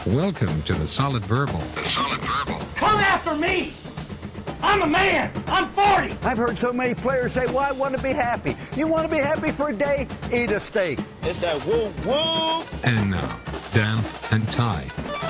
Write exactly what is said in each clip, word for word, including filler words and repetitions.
Welcome to the Solid Verbal. The Solid Verbal. Come after me! I'm a man! I'm forty! I've heard so many players say, well, I want to be happy. You want to be happy for a day? Eat a steak. It's that woo woo. And now, Dan and Ty.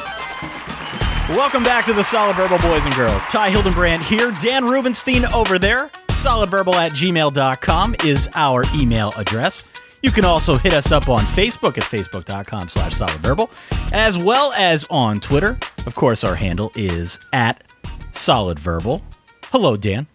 Welcome back to the Solid Verbal, boys and girls. Ty Hildenbrand here, Dan Rubenstein over there. solidverbal at gmail dot com is our email address. You can also hit us up on Facebook at facebook.com slash solidverbal, as well as on Twitter. Of course, our handle is at solidverbal. Hello, Dan.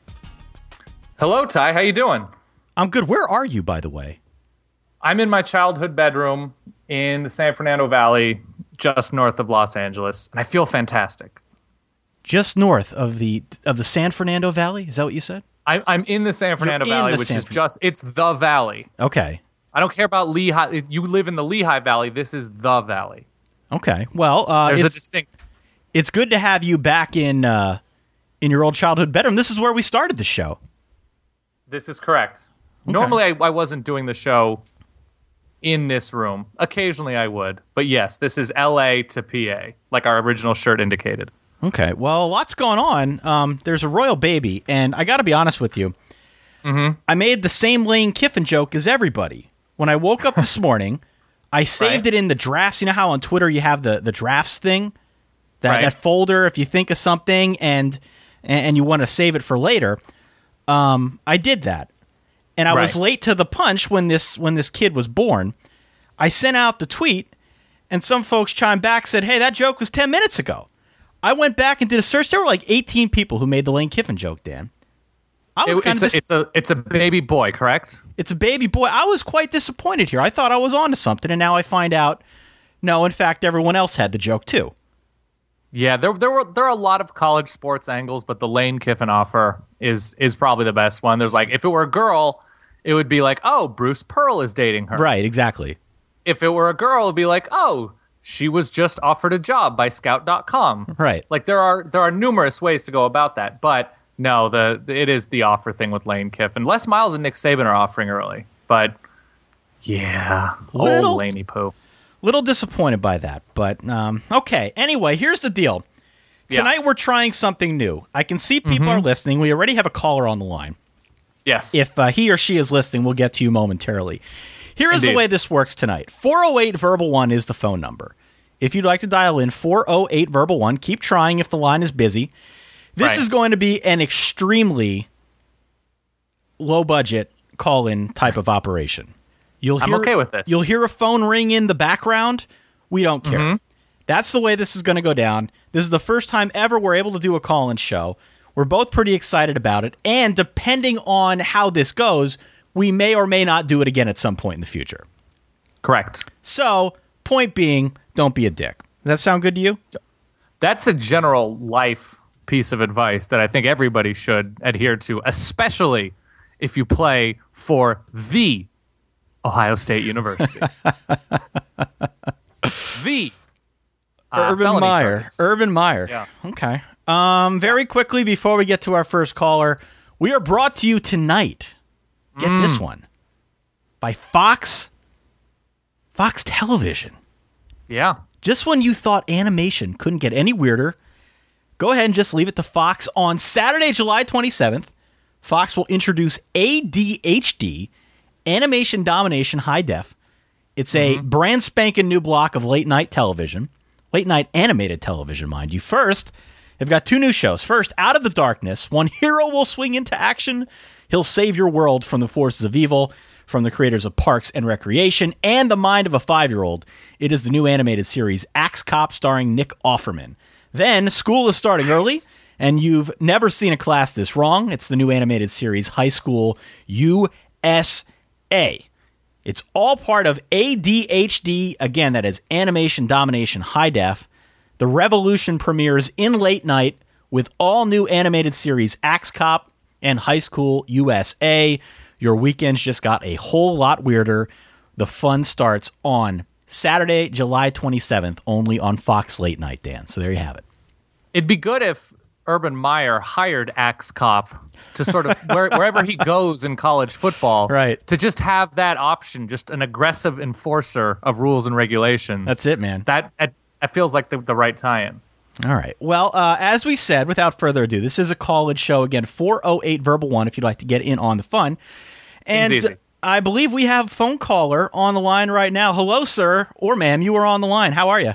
Hello, Ty. How you doing? I'm good. Where are you, by the way? I'm in my childhood bedroom in the San Fernando Valley, just north of Los Angeles, and I feel fantastic. Just north of the of the San Fernando Valley? Is that what you said? I, I'm in the San Fernando You're in Valley, the which San is Fern- just, it's the valley. Okay. I don't care about Lehigh. You live in the Lehigh Valley. This is the valley. Okay. Well, uh, There's it's, a distinct... it's good to have you back in uh, in your old childhood bedroom. This is where we started the show. This is correct. Okay. Normally, I, I wasn't doing the show in this room. Occasionally, I would. But yes, this is L A to P A, like our original shirt indicated. Okay. Well, lots going on. Um, there's a royal baby, and I got to be honest with you. Mm-hmm. I made the same Lane Kiffin joke as everybody. When I woke up this morning, I saved Right. it in the drafts. You know how on Twitter you have the, the drafts thing? That, Right. that folder, if you think of something and and you want to save it for later. Um, I did that. And I was Right. late to the punch when this when this kid was born. I sent out the tweet, and some folks chimed back, said, hey, that joke was ten minutes ago. I went back and did a search. There were like eighteen people who made the Lane Kiffin joke, Dan. I was It- kind it's, of a, dis- it's, a, it's a baby boy, correct? It's a baby boy. I was quite disappointed here. I thought I was onto something, and now I find out, no, in fact, everyone else had the joke too. Yeah, there there were there are a lot of college sports angles, but the Lane Kiffin offer is is probably the best one. There's like, if it were a girl, it would be like, oh, Bruce Pearl is dating her. Right, exactly. If it were a girl, it'd be like, oh, she was just offered a job by scout dot com. Right. Like there are there are numerous ways to go about that, but no, the, the it is the offer thing with Lane Kiffin. Les Miles and Nick Saban are offering early, but yeah, Little- old Laney Pooh. Little disappointed by that, but um, okay. Anyway, here's the deal. Yeah. Tonight we're trying something new. I can see people are listening. We already have a caller on the line. Yes. If uh, he or she is listening, we'll get to you momentarily. Here is the Indeed. way this works tonight. four oh eight verbal one is the phone number. If you'd like to dial in, four oh eight verbal one. Keep trying if the line is busy. This Right. is going to be an extremely low-budget call-in type of operation. You'll I'm hear, okay with this. You'll hear a phone ring in the background. We don't care. Mm-hmm. That's the way this is going to go down. This is the first time ever we're able to do a call-in show. We're both pretty excited about it. And depending on how this goes, we may or may not do it again at some point in the future. Correct. So, point being, don't be a dick. Does that sound good to you? That's a general life piece of advice that I think everybody should adhere to, especially if you play for the Ohio State University. the uh, Urban felony Meyer. charges. Urban Meyer. Yeah. Okay. Um, very quickly, before we get to our first caller, we are brought to you tonight. Get Mm. this one. By Fox. Fox Television. Yeah. Just when you thought animation couldn't get any weirder, go ahead and just leave it to Fox. On Saturday, July twenty-seventh, Fox will introduce A D H D, Animation Domination High Def. It's a Mm-hmm. brand spanking new block of late night television, late night animated television, mind you. First, they've got two new shows. First, Out of the Darkness, one hero will swing into action. He'll save your world from the forces of evil, from the creators of Parks and Recreation and the mind of a five-year-old. It is the new animated series Axe Cop starring Nick Offerman. Then, school is starting early, and you've never seen a class this wrong. It's the new animated series High School U S A. It's all part of A D H D. Again, that is Animation Domination High Def. The revolution premieres in late night with all new animated series Axe Cop and High School U S A. Your weekends just got a whole lot weirder. The fun starts on Saturday, July twenty-seventh, only on Fox Late Night, Dan. So there you have it. It'd be good if Urban Meyer hired Axe Cop to sort of where, wherever he goes in college football, Right. to just have that option, just an aggressive enforcer of rules and regulations. That's it, man. That at, that feels like the, the right tie-in. All right. Well, uh, as we said, without further ado, this is a call-in show. Again, four oh eight Verbal one if you'd like to get in on the fun. And easy. I believe we have a phone caller on the line right now. Hello, sir, or ma'am, you are on the line. How are you?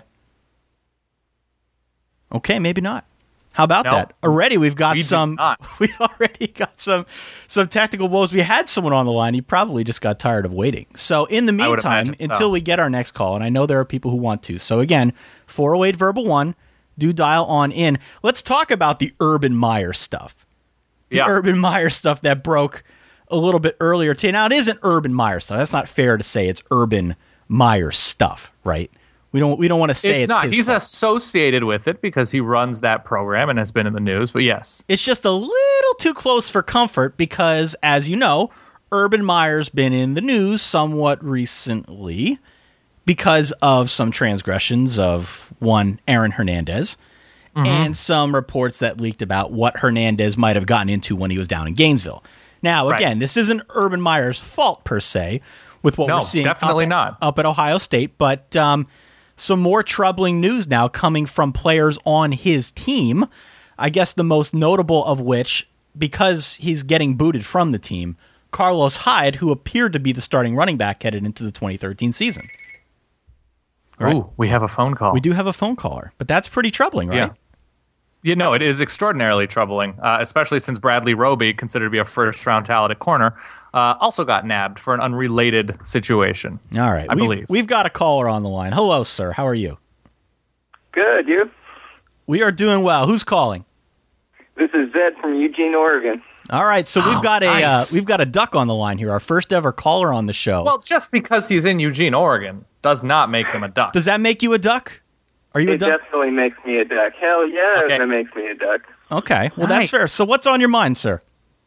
Okay, maybe not. How about No. that? Already we've got We did some not. we've already got some some technical woes. We had someone on the line. He probably just got tired of waiting. So in the I would meantime, imagine so. until we get our next call, and I know there are people who want to. So again, four oh eight Verbal one, do dial on in. Let's talk about the Urban Meyer stuff. The Yeah. Urban Meyer stuff that broke a little bit earlier today. Now, it isn't Urban Meyer stuff. That's not fair to say it's Urban Meyer stuff, right? We don't we don't want to say it's, It's not. his He's fault. associated with it because he runs that program and has been in the news, but yes. It's just a little too close for comfort because, as you know, Urban Meyer's been in the news somewhat recently because of some transgressions of one Aaron Hernandez Mm-hmm. and some reports that leaked about what Hernandez might have gotten into when he was down in Gainesville. Now, Right. again, this isn't Urban Meyer's fault per se with what No, we're seeing definitely up, not. up at Ohio State, but um, some more troubling news now coming from players on his team. I guess the most notable of which, because he's getting booted from the team, Carlos Hyde, who appeared to be the starting running back headed into the twenty thirteen season. Right. Ooh, we have a phone call. We do have a phone caller, but that's pretty troubling, right? Yeah. You know, it is extraordinarily troubling, uh, especially since Bradley Roby, considered to be a first-round talent at corner, uh, also got nabbed for an unrelated situation. All right. I we've, believe. We've got a caller on the line. Hello, sir. How are you? Good, you? We are doing well. Who's calling? This is Zed from Eugene, Oregon. All right, so we've Oh, got a uh, nice. we've got a duck on the line here. Our first ever caller on the show. Well, just because he's in Eugene, Oregon, does not make him a duck. Does that make you a duck? Are you a It duck? definitely makes me a duck. Hell yeah, Okay. that makes me a duck. Okay, well Nice. that's fair. So what's on your mind, sir?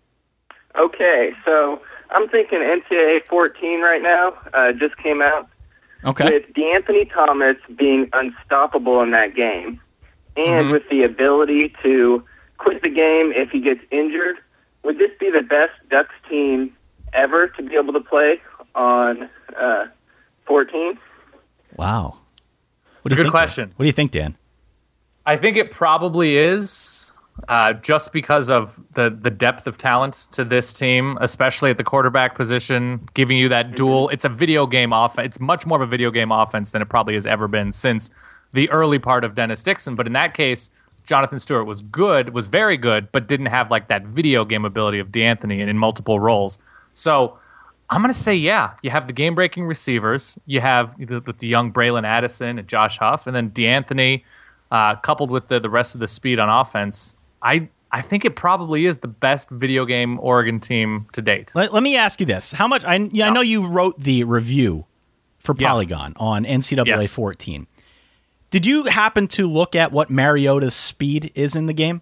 Okay, so I'm thinking N C double A fourteen right now. Uh, just came out Okay. with DeAnthony Thomas being unstoppable in that game, and Mhm. with the ability to quit the game if he gets injured. Would this be the best Ducks team ever to be able to play on uh, fourteen? Wow. What It's a do you good think, question. Dan? What do you think, Dan? I think it probably is, uh, just because of the, the depth of talent to this team, especially at the quarterback position, giving you that duel. It's a video game offense. It's much more of a video game offense than it probably has ever been since the early part of Dennis Dixon. But in that case, Jonathan Stewart was good, was very good, but didn't have like that video game ability of DeAnthony and in multiple roles. So I'm going to say, yeah, you have the game-breaking receivers. You have the, the young Braylon Addison and Josh Huff, and then DeAnthony, uh, coupled with the, the rest of the speed on offense. I I think it probably is the best video game Oregon team to date. Let, let me ask you this: How much? I, yeah, I know you wrote the review for Yeah. Polygon on N C double A Yes. fourteen. Did you happen to look at what Mariota's speed is in the game?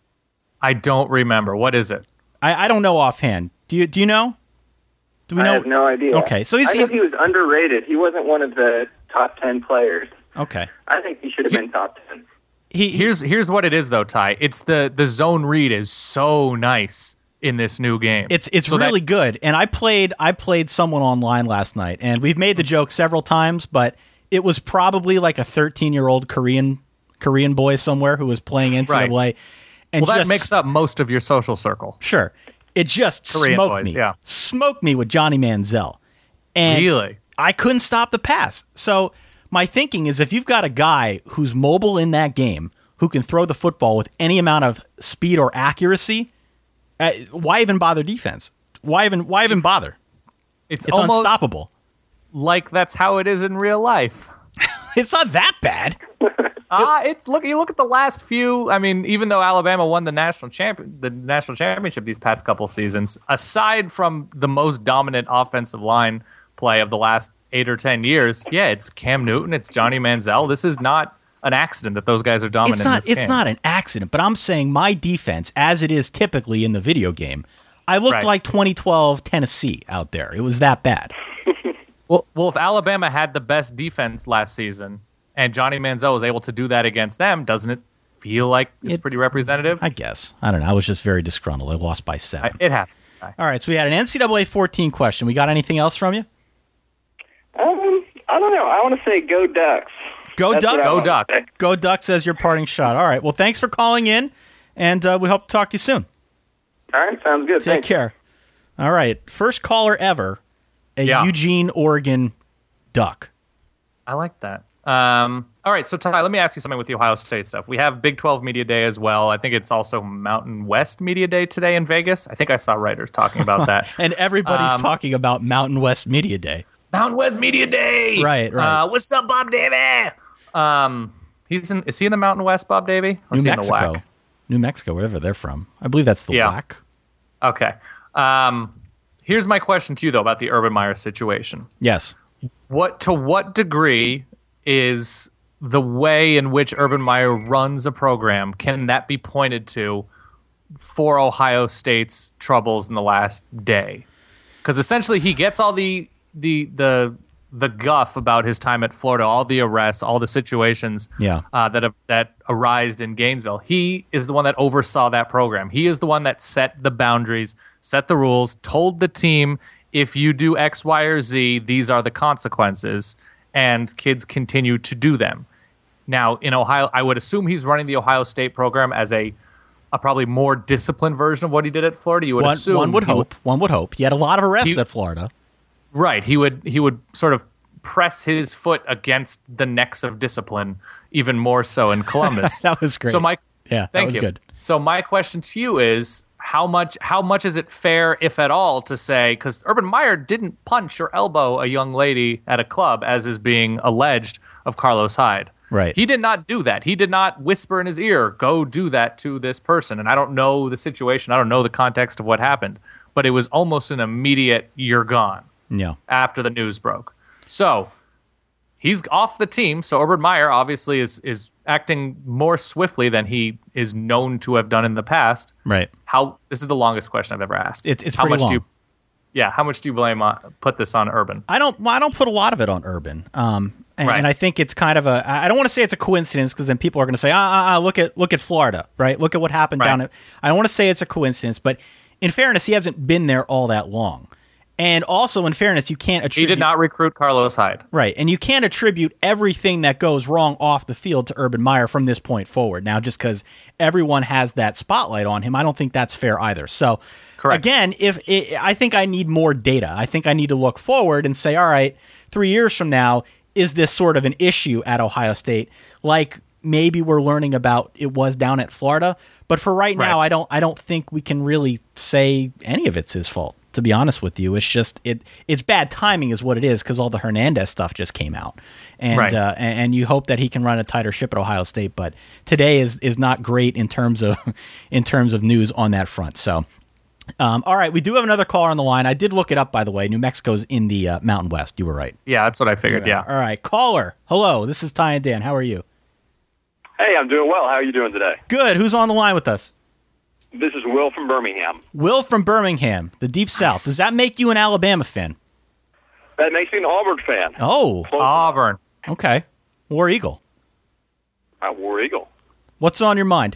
I don't remember. What is it? I, I don't know offhand. Do you? Do you know? Do we I know? have no idea. Okay, so he's, I he's think he was underrated. He wasn't one of the top ten players. okay. I think he should have been top ten. He, he Here's here's what it is though, Ty. It's the the zone read is so nice in this new game. It's it's So that- really good. And I played I played someone online last night, and we've made the joke several times, but it was probably like a thirteen year old Korean Korean boy somewhere who was playing N C double A. Right. And well, that just, makes up most of your social circle. Sure. It just Korean smoked boys, me. yeah. Smoked me with Johnny Manziel. And Really? I couldn't stop the pass. So my thinking is if you've got a guy who's mobile in that game, who can throw the football with any amount of speed or accuracy, uh, why even bother defense? Why even why even bother? It's, It's almost unstoppable. like that's how it is in real life. It's not that bad. Ah, it's look. You look at the last few. I mean, even though Alabama won the national champion, the national championship these past couple seasons, aside from the most dominant offensive line play of the last eight or ten years, yeah, it's Cam Newton, it's Johnny Manziel. This is not an accident that those guys are dominant. It's not in this it's game. not an accident, but I'm saying my defense, as it is typically in the video game, I looked Right. like twenty twelve Tennessee out there. It was that bad. Well, well, if Alabama had the best defense last season and Johnny Manziel was able to do that against them, doesn't it feel like it's It- pretty representative? I guess. I don't know. I was just very disgruntled. I lost by seven. I- it happens. Ty. All right, so we had an N C double A fourteen question. We got anything else from you? Um, I don't know. I want to say go Ducks. Go That's what Ducks. I Go wanted to Ducks. say. Go Ducks as your parting shot. All right. Well, thanks for calling in, and uh, we hope to talk to you soon. All right, sounds good. Take Thanks. care. All right. First caller ever, a Yeah. Eugene, Oregon Duck. I like that. Um, all right, so Ty, let me ask you something with the Ohio State stuff. We have Big twelve Media Day as well. I think it's also Mountain West Media Day today in Vegas. I think I saw writers talking about that. And everybody's Um, talking about Mountain West Media Day. Mountain West Media Day. Right, right. Uh, what's up, Bob Davey? Um, he's in. Is he in the Mountain West, Bob Davey? Or New is he Mexico. in the W A C? New Mexico, wherever they're from. I believe that's the Yeah. W A C. Okay. Um, here's my question to you though about the Urban Meyer situation. Yes. What to what degree is the way in which Urban Meyer runs a program, can that be pointed to for Ohio State's troubles in the last day? Because essentially he gets all the the the the guff about his time at Florida, all the arrests, all the situations Yeah. uh, that have, that arised in Gainesville. He is the one that oversaw that program. He is the one that set the boundaries, set the rules, told the team, if you do X, Y, or Z, these are the consequences, and kids continue to do them. Now, in Ohio, I would assume he's running the Ohio State program as a, a probably more disciplined version of what he did at Florida. You would One, assume one would he hope. One would hope. He had a lot of arrests He- at Florida. Right. He would he would sort of press his foot against the necks of discipline even more so in Columbus. That was great. So my Yeah, that thank was you. good. So my question to you is how much how much is it fair, if at all, to say, because Urban Meyer didn't punch or elbow a young lady at a club as is being alleged of Carlos Hyde. Right. He did not do that. He did not whisper in his ear, go do that to this person. And I don't know the situation. I don't know the context of what happened. But it was almost an immediate, you're gone Yeah. after the news broke. So he's off the team. So Urban Meyer obviously is is acting more swiftly than he is known to have done in the past. Right. How this is the longest question I've ever asked. It, it's how pretty much do long. you Yeah, how much do you blame on, put this on Urban? I don't. Well, I don't put a lot of it on Urban. Um, and, Right. and I think it's kind of a. I don't want to say it's a coincidence because then people are going to say, ah, ah, ah, look at look at Florida, right? Look at what happened Right. down at. I don't want to say it's a coincidence, but in fairness, he hasn't been there all that long. And also, in fairness, you can't He attribute. did not recruit Carlos Hyde. Right. And you can't attribute everything that goes wrong off the field to Urban Meyer from this point forward. Now, just because everyone has that spotlight on him, I don't think that's fair either. So, Correct. again, if it, I think I need more data. I think I need to look forward and say, all right, three years from now, is this sort of an issue at Ohio State? Like maybe we're learning about it was down at Florida. But for right, Right. now, I don't I don't think we can really say any of it's his fault. To be honest with you, it's just it it's bad timing is what it is because all the Hernandez stuff just came out, and Right. uh, and, and you hope that he can run a tighter ship at Ohio State. But today is is not great in terms of in terms of news on that front. So, um, all right, we do have another caller on the line. I did look it up, by the way. New Mexico's in the uh, Mountain West. You were right. Yeah, that's what I figured. Yeah. All right, caller. Hello, this is Ty and Dan. How are you? Hey, I'm doing well. How are you doing today? Good. Who's on the line with us? This is Will from Birmingham. Will from Birmingham, the Deep South. Does that make you an Alabama fan? That makes me an Auburn fan. Oh, Close Auburn. okay. War Eagle. enough. Uh, War Eagle. What's on your mind?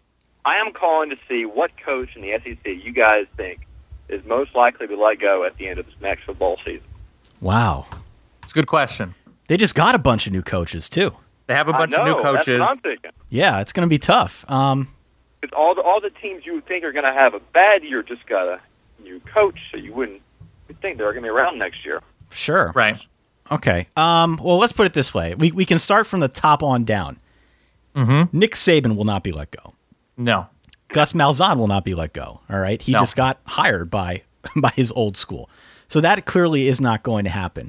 I am calling to see what coach in the S E C you guys think is most likely to let go at the end of this next football season. Wow. It's a good question. They just got a bunch of new coaches, too. They have a bunch I know, of new coaches. That's what I'm thinking. Yeah, it's going to be tough. Um, Because all the all the teams you would think are going to have a bad year just got a new coach, so you wouldn't you'd think they're going to be around next year. sure. Right. Okay. Um, well, let's put it this way. We we can start from the top on down. Mm-hmm. Nick Saban will not be let go. No. Gus Malzahn will not be let go. All right. He No. just got hired by by his old school. So that clearly is not going to happen.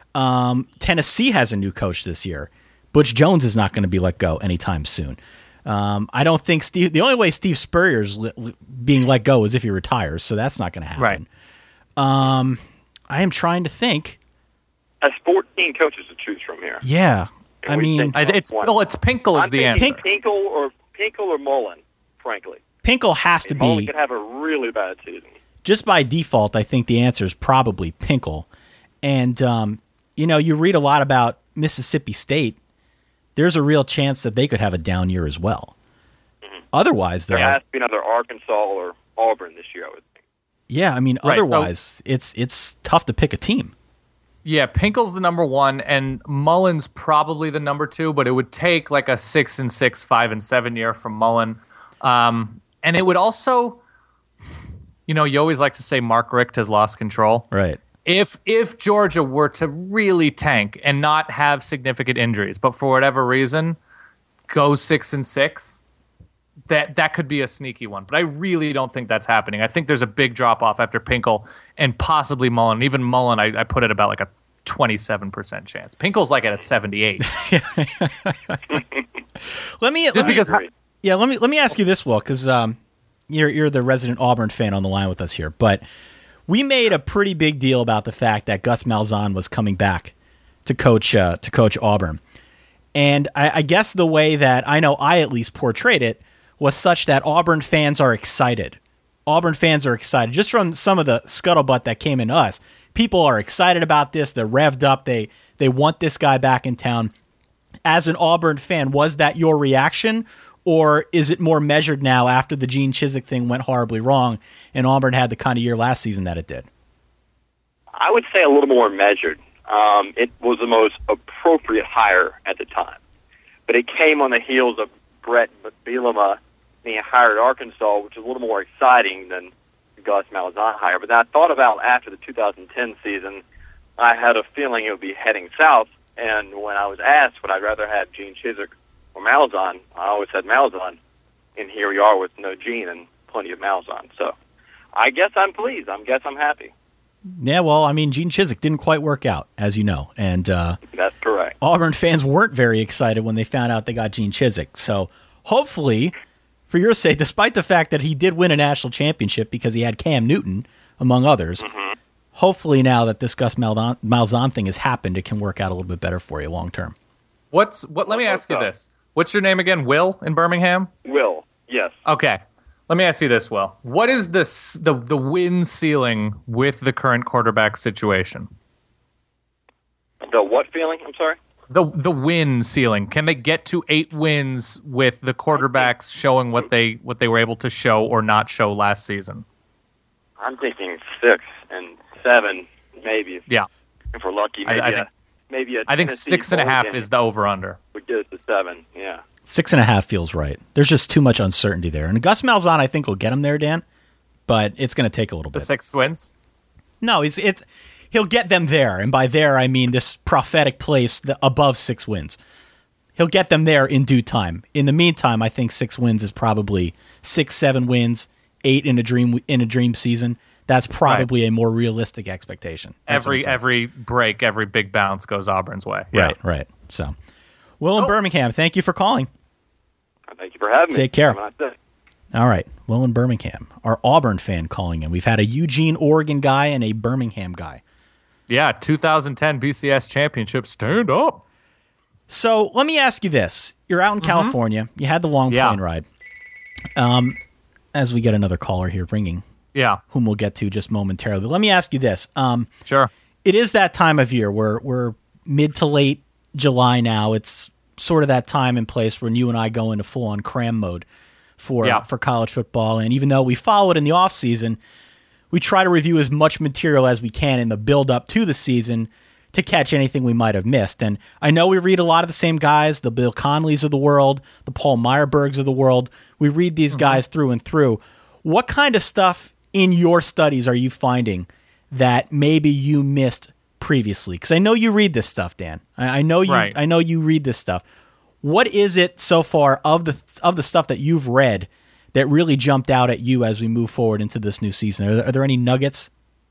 Um, Tennessee has a new coach this year. Butch Jones is not going to be let go anytime soon. Um, I don't think Steve. The only way Steve Spurrier's li- li- being let go is if he retires. So that's not going to happen. Right. Um, I am trying to think. That's fourteen coaches to choose from here. Yeah. And I we mean, think- I, it's well, it's Pinkel is I'm the thinking answer. Pinkel or Pinkel or Mullen, frankly. Pinkel has to Mullen be. could have a really bad season. Just by default, I think the answer is probably Pinkel. And, um, you know, you read a lot about Mississippi State. There's a real chance that they could have a down year as well. Mm-hmm. Otherwise, though, There has to be another Arkansas or Auburn this year, I would think. yeah, I mean, Right, so- otherwise, it's it's tough to pick a team. Yeah, Pinkel's the number one, and Mullen's probably the number two, but it would take like a six and six, five and seven year from Mullen. Um, and it would also, you know, you always like to say Mark Richt has lost control. Right. If if Georgia were to really tank and not have significant injuries, but for whatever reason, go six and six, that that could be a sneaky one. But I really don't think that's happening. I think there's a big drop off after Pinkel and possibly Mullen. Even Mullen, I, I put it about like a twenty-seven percent chance. Pinkel's like at a seventy-eight. let me just let because. Me, yeah, let me let me ask you this, Will, because um, you're you're the resident Auburn fan on the line with us here, but we made a pretty big deal about the fact that Gus Malzahn was coming back to coach uh, to coach Auburn. And I, I guess the way that I know I at least portrayed it was such that Auburn fans are excited. Auburn fans are excited. Just from some of the scuttlebutt that came in us, people are excited about this. They're revved up. They they want this guy back in town. As an Auburn fan, was that your reaction? Or is it more measured now after the Gene Chizik thing went horribly wrong and Auburn had the kind of year last season that it did? I would say a little more measured. Um, it was the most appropriate hire at the time. But it came on the heels of Brett Bielema being hired at Arkansas, which is a little more exciting than the Gus Malzahn hire. But then I thought about after the two thousand ten season, I had a feeling it would be heading south. And when I was asked would I rather have Gene Chizik or Malzahn, I always said Malzahn. And here we are with no Gene and plenty of Malzahn. So I guess I'm pleased. I guess I'm happy. Yeah, well, I mean, Gene Chizik didn't quite work out, as you know. And uh, that's correct. Auburn fans weren't very excited when they found out they got Gene Chizik. So hopefully, for your sake, despite the fact that he did win a national championship because he had Cam Newton, among others, mm-hmm. hopefully now that this Gus Malzahn, Malzahn thing has happened, it can work out a little bit better for you long term. What's what? Let me ask you this. What's your name again? Will in Birmingham? Will, yes. Okay. Let me ask you this, Will. What is this, the the win ceiling with the current quarterback situation? The what feeling? I'm sorry? The the win ceiling. Can they get to eight wins with the quarterbacks showing what they what they were able to show or not show last season? I'm thinking six and seven, maybe. Yeah. If we're lucky, maybe I, I a, think, maybe a I think Tennessee six and a half game is the over-under. would get us to seven, yeah. Six and a half feels right. There's just too much uncertainty there. And Gus Malzahn, I think, will get him there, Dan, but it's going to take a little the bit. The six wins? No, he's, it's, he'll get them there. And by there, I mean this prophetic place the, above six wins. He'll get them there in due time. In the meantime, I think six wins is probably six, seven wins, eight in a dream in a dream season. That's probably right. a more realistic expectation. That's every every break, every big bounce goes Auburn's way. Yeah. Right, right. So, Will in oh. Birmingham, thank you for calling. Thank you for having me. Take care. Have a nice day. All right. Will in Birmingham, our Auburn fan calling in. We've had a Eugene, Oregon guy and a Birmingham guy. Yeah, two thousand ten B C S championship. Stand up. So let me ask you this. You're out in mm-hmm. California. You had the long yeah. plane ride. Um, as we get another caller here ringing. Yeah. Whom we'll get to just momentarily. But let me ask you this. Um, sure. It is that time of year. We're, we're mid to late July now. It's sort of that time and place when you and I go into full-on cram mode for yeah. uh, for college football. And even though we follow it in the off-season, we try to review as much material as we can in the build-up to the season to catch anything we might have missed. And I know we read a lot of the same guys, the Bill Conleys of the world, the Paul Meyerbergs of the world. We read these mm-hmm. guys through and through. What kind of stuff in your studies are you finding that maybe you missed previously? Because I know you read this stuff, Dan. I, I know you. Right. I know you read this stuff. What is it so far of the of the stuff that you've read that really jumped out at you as we move forward into this new season? Are there, are there any nuggets?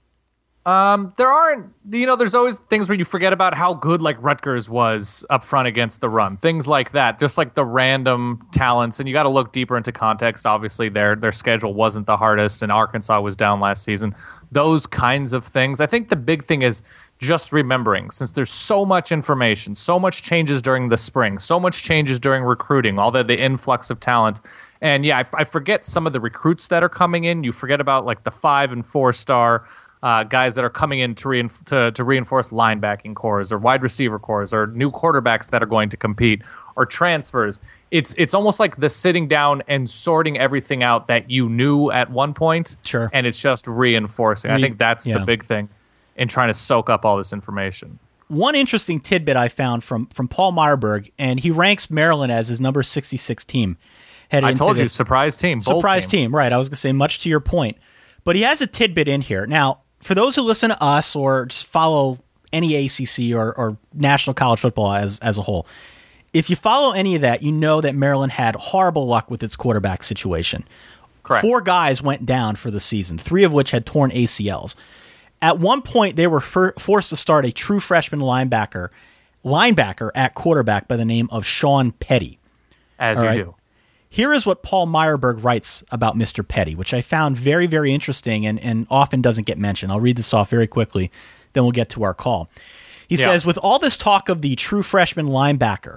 Um, there aren't. You know, there's always things where you forget about how good like Rutgers was up front against the run. Things like that. Just like the random talents, and you got to look deeper into context. Obviously, their their schedule wasn't the hardest, and Arkansas was down last season. Those kinds of things. I think the big thing is just remembering, since there's so much information, so much changes during the spring, so much changes during recruiting, all the, the influx of talent. And yeah, I, I forget some of the recruits that are coming in. You forget about like the five and four star uh, guys that are coming in to, reinf- to, to reinforce linebacking cores or wide receiver cores or new quarterbacks that are going to compete or transfers. It's it's almost like the sitting down and sorting everything out that you knew at one point. Sure. And it's just reinforcing. Re- I think that's yeah. the big thing. in trying to soak up all this information. One interesting tidbit I found from from Paul Meyerberg, and he ranks Maryland as his number sixty-six team. Headed I into told you, this surprise team, bold surprise team. team, right? I was going to say much to your point, but he has a tidbit in here. Now, for those who listen to us or just follow any A C C or, or national college football as as a whole, if you follow any of that, you know that Maryland had horrible luck with its quarterback situation. Correct. Four guys went down for the season, three of which had torn A C Ls. At one point, they were for, forced to start a true freshman linebacker linebacker at quarterback by the name of Sean Petty. As All you right. do. Here is what Paul Meyerberg writes about Mister Petty, which I found very, very interesting and, and often doesn't get mentioned. I'll read this off very quickly, then we'll get to our call. He Yeah. says, with all this talk of the true freshman linebacker,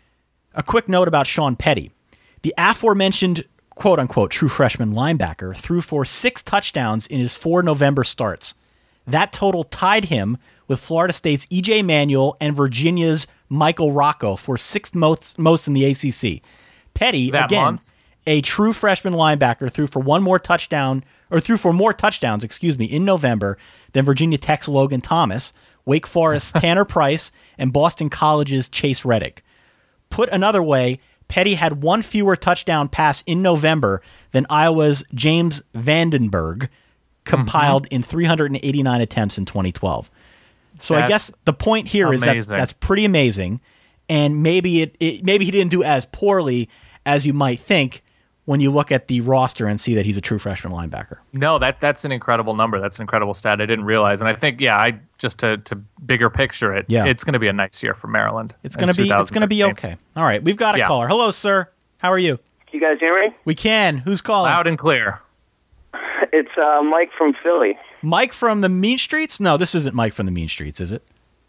a quick note about Sean Petty. The aforementioned quote-unquote true freshman linebacker threw for six touchdowns in his four November starts. That total tied him with Florida State's E J Manuel and Virginia's Michael Rocco for sixth most, most in the A C C. Petty, That again, month? a true freshman linebacker, threw for one more touchdown, or threw for more touchdowns, excuse me, in November than Virginia Tech's Logan Thomas, Wake Forest's Tanner Price, and Boston College's Chase Reddick. Put another way, Petty had one fewer touchdown pass in November than Iowa's James Vandenberg compiled Mm-hmm. in three hundred eighty-nine attempts in twenty twelve. So I That's guess the point here is that amazing. that's pretty amazing, and maybe it, it maybe he didn't do as poorly as you might think when you look at the roster and see that he's a true freshman linebacker. No, that that's an incredible number. That's an incredible stat. I didn't realize, and I think, yeah, I just to to bigger picture it. Yeah. It's going to be a nice year for Maryland. It's in gonna be it's gonna be twenty okay. All right, we've got a Yeah. caller. Hello, sir. How are you? Can you guys hear me? We can. Who's calling? Loud and clear. It's uh, Mike from Philly. Mike from the Mean Streets? No, this isn't Mike from the Mean Streets, is it?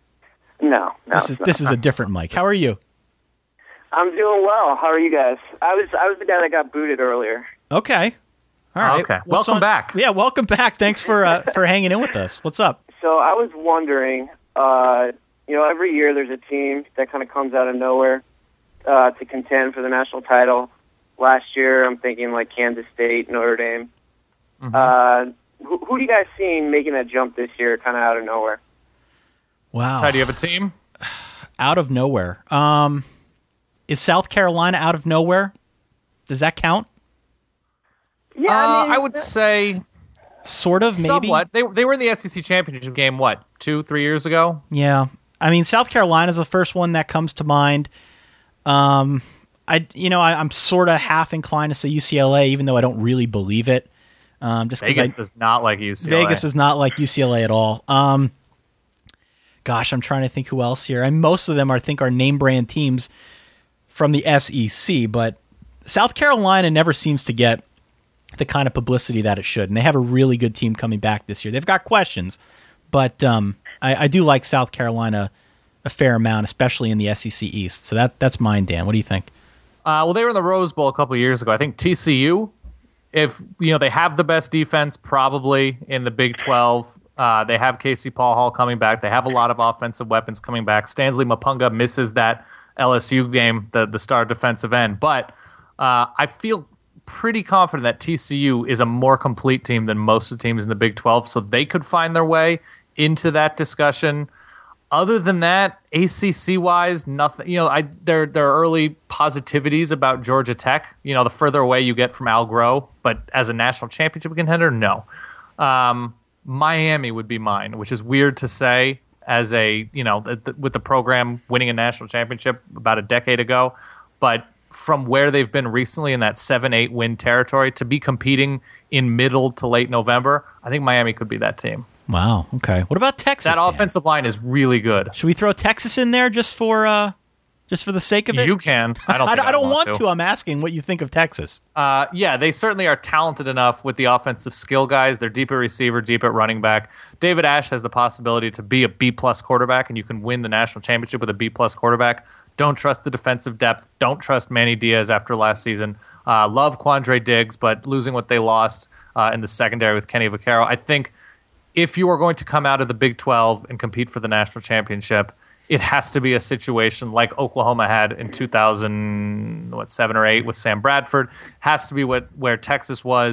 No, no. This is it's not. this is a different Mike. How are you? I'm doing well. How are you guys? I was I was the guy that got booted earlier. Okay. All right. Okay. What's Welcome on- back. Yeah, welcome back. Thanks for uh, for hanging in with us. What's up? So I was wondering, uh, you know, every year there's a team that kind of comes out of nowhere uh, to contend for the national title. Last year, I'm thinking like Kansas State, Notre Dame. Mm-hmm. Uh, who, who do you guys see making that jump this year, kind of out of nowhere? Wow. Ty, do you have a team? Out of nowhere. Um, is South Carolina out of nowhere? Does that count? Yeah, uh, mean, I would say Sort of, maybe. somewhat. They they were in the S E C championship game. What, two, three years ago? Yeah. I mean, South Carolina's the first one that comes to mind. Um, I you know I, I'm sort of half inclined to say U C L A, even though I don't really believe it. Um, just because Vegas does not like U C L A. Vegas is not like U C L A at all. Um, gosh, I'm trying to think who else here. And most of them, I think, are name brand teams from the S E C. But South Carolina never seems to get the kind of publicity that it should. And they have a really good team coming back this year. They've got questions, but um, I, I do like South Carolina a fair amount, especially in the S E C East. So that that's mine, Dan. What do you think? Uh, well, they were in the Rose Bowl a couple of years ago. I think T C U, if you know, they have the best defense probably in the Big twelve. Uh, they have Casey Paul Hall coming back. They have a lot of offensive weapons coming back. Stanley Mapunga misses that L S U game, the the star defensive end. But uh, I feel pretty confident that T C U is a more complete team than most of the teams in the Big twelve, so they could find their way into that discussion. Other than that, A C C-wise, nothing. You know, I there there are early positivities about Georgia Tech. You know, the further away you get from Al Groh, but as a national championship contender, no. Um, Miami would be mine, which is weird to say as a you know th- th- with the program winning a national championship about a decade ago, but from where they've been recently in that seven eight win territory to be competing in middle to late November, I think Miami could be that team. Wow. Okay. What about Texas? That Dan? offensive line is really good. Should we throw Texas in there just for uh, just for the sake of it? You can. I don't. I, Think I don't want want to. I'm asking what you think of Texas. Uh, yeah, they certainly are talented enough with the offensive skill guys. They're deep at receiver, deep at running back. David Ash has the possibility to be a B plus quarterback, and you can win the national championship with a B plus quarterback. Don't trust the defensive depth. Don't trust Manny Diaz after last season. Uh, love Quandre Diggs, but losing what they lost uh, in the secondary with Kenny Vaccaro, I think if you are going to come out of the Big twelve and compete for the national championship, it has to be a situation like Oklahoma had in two thousand, what, seven or eight with Sam Bradford. Has to be what where Texas was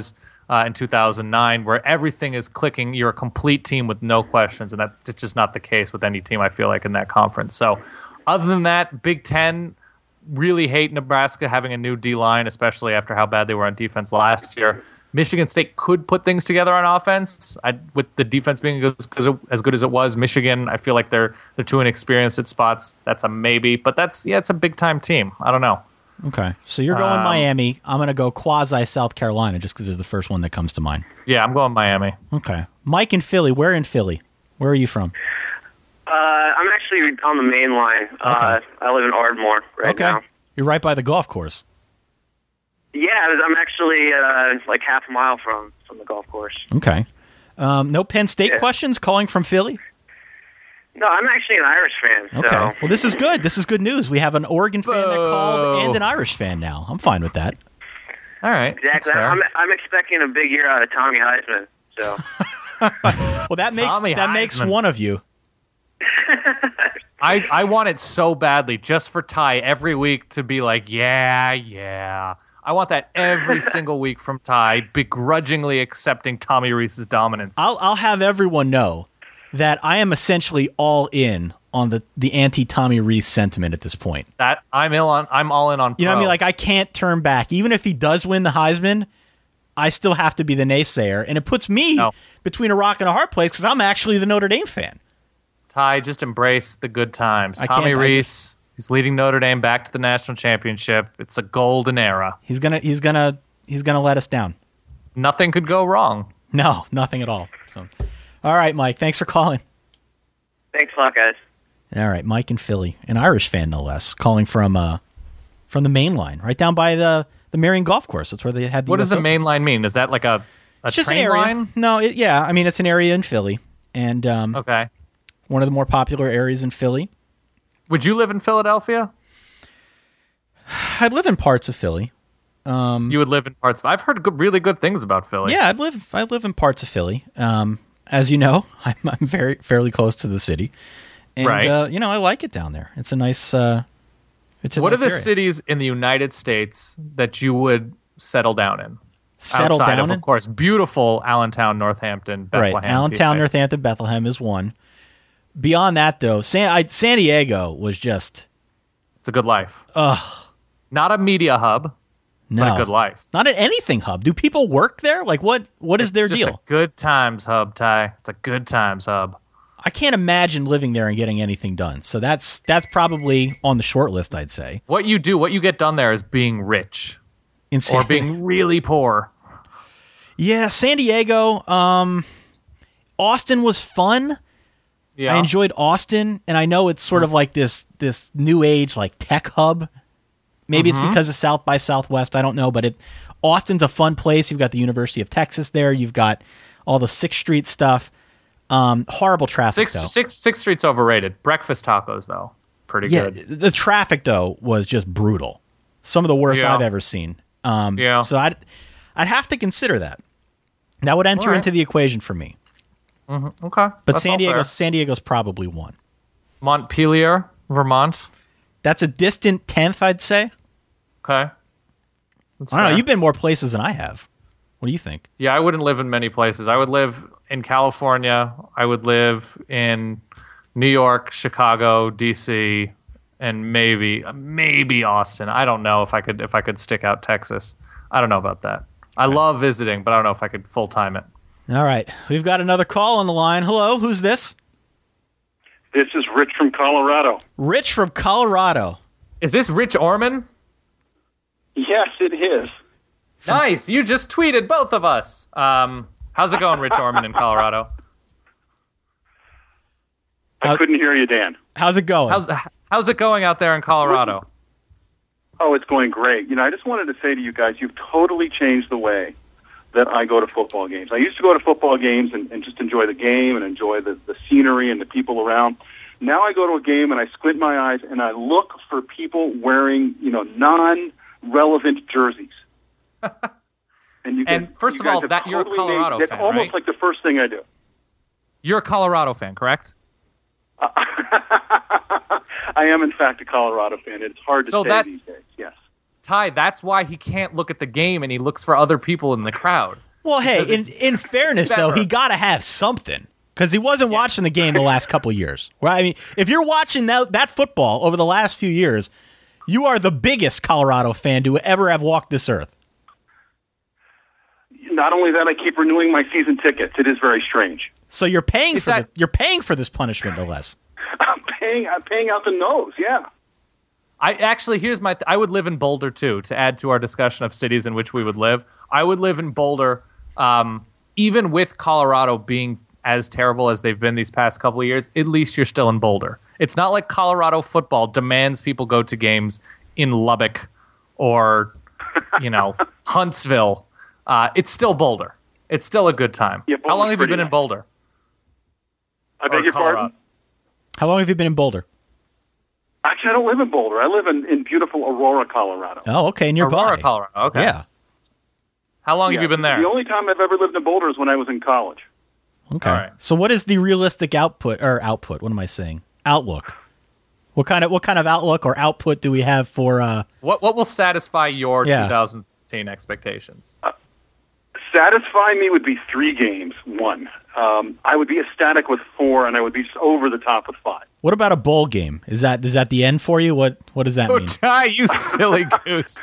uh, in two thousand nine, where everything is clicking. You're a complete team with no questions, and that's just not the case with any team, I feel like, in that conference. So other than that, Big Ten, really hate Nebraska having a new D-line, especially after how bad they were on defense last year. Michigan State could put things together on offense. I, with the defense being as, as good as it was, Michigan, I feel like they're they're too inexperienced at spots. That's a maybe, but that's yeah, it's a big time team. I don't know. Okay, so you're going Um, Miami. I'm going to go quasi South Carolina just because it's the first one that comes to mind. Yeah, I'm going Miami. Okay, Mike in Philly. Where in Philly? Where are you from? Uh, I'm actually on the main line. Uh, I live in Ardmore right okay, now. you're right by the golf course. Yeah, I'm actually uh, like half a mile from, from the golf course. Okay, um, no Penn State Yeah. questions. Calling from Philly. No, I'm actually an Irish fan. So. Okay, well this is good. This is good news. We have an Oregon fan that called Whoa. and an Irish fan now. I'm fine with that. All right, that's Exactly. fair. I'm, I'm expecting a big year out of Tommy Heisman. So Well, that makes Tommy that makes Heisman. one of you. I, I want it so badly just for Ty every week to be like, yeah, yeah. I want that every single week from Ty, begrudgingly accepting Tommy Reese's dominance. I'll I'll have everyone know that I am essentially all in on the, the anti Tommy Reese sentiment at this point. that I'm ill on. I'm all in on. You know what I pro. mean? Like I can't turn back. Even if he does win the Heisman, I still have to be the naysayer, and it puts me No. between a rock and a hard place because I'm actually the Notre Dame fan. Ty, just embrace the good times. I Tommy can't- I Reese, he's leading Notre Dame back to the national championship. It's a golden era. He's gonna he's gonna he's gonna let us down. Nothing could go wrong. No, nothing at all. So, all right, Mike. Thanks for calling. thanks a lot, guys. All right, Mike in Philly, an Irish fan no less, calling from uh from the main line, right down by the the Marion Golf Course. That's where they had. The What does U S the main line mean? Is that like a, a It's just an train area. line? No, it, yeah, I mean it's an area in Philly, and um, Okay. one of the more popular areas in Philly. Would you live in Philadelphia? I'd live in parts of Philly. Um, You would live in parts of. I've heard good, really good things about Philly. yeah, I'd live. I live in parts of Philly. Um, as you know, I'm, I'm very fairly close to the city, and Right. uh, you know I like it down there. It's a nice. Uh, it's a What nice are the area. cities in the United States that you would settle down in? Settle Outside down of, in? of course, beautiful Allentown, Northampton, Bethlehem. Right, Allentown, P A. Northampton, Bethlehem is one. Beyond that, though, San, I, San Diego was just It's a good life. ugh. Not a media hub, No, but a good life. Not an anything hub. Do people work there? Like what? What is their Just deal? a good times hub, Ty. It's a good times hub. I can't imagine living there and getting anything done. So that's that's probably on the short list, I'd say. What you do, what you get done there is being rich In San- or being really poor. yeah, San Diego. Um, Austin was fun. Yeah. I enjoyed Austin, and I know it's sort of like this this new age like tech hub. Maybe Mm-hmm. it's because of South by Southwest. I don't know, but it Austin's a fun place. You've got the University of Texas there. You've got all the Sixth Street stuff. Um, horrible traffic Six, though. six, Sixth Street's overrated. Breakfast tacos, though, pretty Yeah, good. the traffic though was just brutal. Some of the worst Yeah. I've ever seen. Um, Yeah. So I'd I'd have to consider that. That would enter All right. into the equation for me. Okay. But That's San all Diego, fair. San Diego's probably one. Montpelier, Vermont. That's a distant tenth, I'd say. Okay. That's I don't know. fair. You've been more places than I have. What do you think? Yeah, I wouldn't live in many places. I would live in California. I would live in New York, Chicago, D C, and maybe maybe Austin. I don't know if I could if I could stick out Texas. I don't know about that. I love visiting, but I don't know if I could full time it. All right. We've got another call on the line. Hello. Who's this? This is Rich from Colorado. Rich from Colorado. Is this Rich Orman? Yes, it is. Nice. You just tweeted both of us. Um, how's it going, Rich Orman in Colorado? I couldn't hear you, Dan. How's it going? How's how's it going out there in Colorado? Oh, it's going great. You know, I just wanted to say to you guys, you've totally changed the way that I go to football games. I used to go to football games and, and just enjoy the game and enjoy the, the scenery and the people around. Now I go to a game and I squint my eyes and I look for people wearing, you know, non-relevant jerseys. And, you And guys- first you of guys all, have that you're a totally Colorado made, that's fan, almost right? like the first thing I do. You're a Colorado fan, correct? I am, in fact, a Colorado fan. It's hard to So say that's- these days. Yes. Ty, that's why he can't look at the game and he looks for other people in the crowd. Well, hey, Because in, it's in fairness, though, better. he got to have something because he wasn't watching the game the last couple years. Right? I mean, if you're watching that, that football over the last few years, you are the biggest Colorado fan to ever have walked this earth. Not only that, I keep renewing my season tickets. It is very strange. So you're paying It's for that- the, you're paying for this punishment, no less. I'm paying. I'm paying out the nose. Yeah. I actually, here's my, th- I would live in Boulder too, to add to our discussion of cities in which we would live. I would live in Boulder, um, even with Colorado being as terrible as they've been these past couple of years, at least you're still in Boulder. It's not like Colorado football demands people go to games in Lubbock or, you know, Huntsville. Uh, it's still Boulder. It's still a good time. Yeah, How long Boulder's have you pretty been in nice. Boulder? I Or beg your Colorado? pardon? How long have you been in Boulder? Actually, I don't live in Boulder. I live in, in beautiful Aurora, Colorado. Oh, okay, nearby. Aurora, Colorado. Okay. Yeah. How long Yeah, have you been there? The only time I've ever lived in Boulder is when I was in college. Okay. All right. So what is the realistic output or output? What am I saying? Outlook. What kind of what kind of outlook or output do we have for uh What what will satisfy your Yeah. two thousand fifteen expectations? Satisfy me would be three games, one. Um, I would be ecstatic with four, and I would be over the top with five. what about a bowl game? Is that is that the end for you? What what does that Oh, mean? Ty, you silly goose.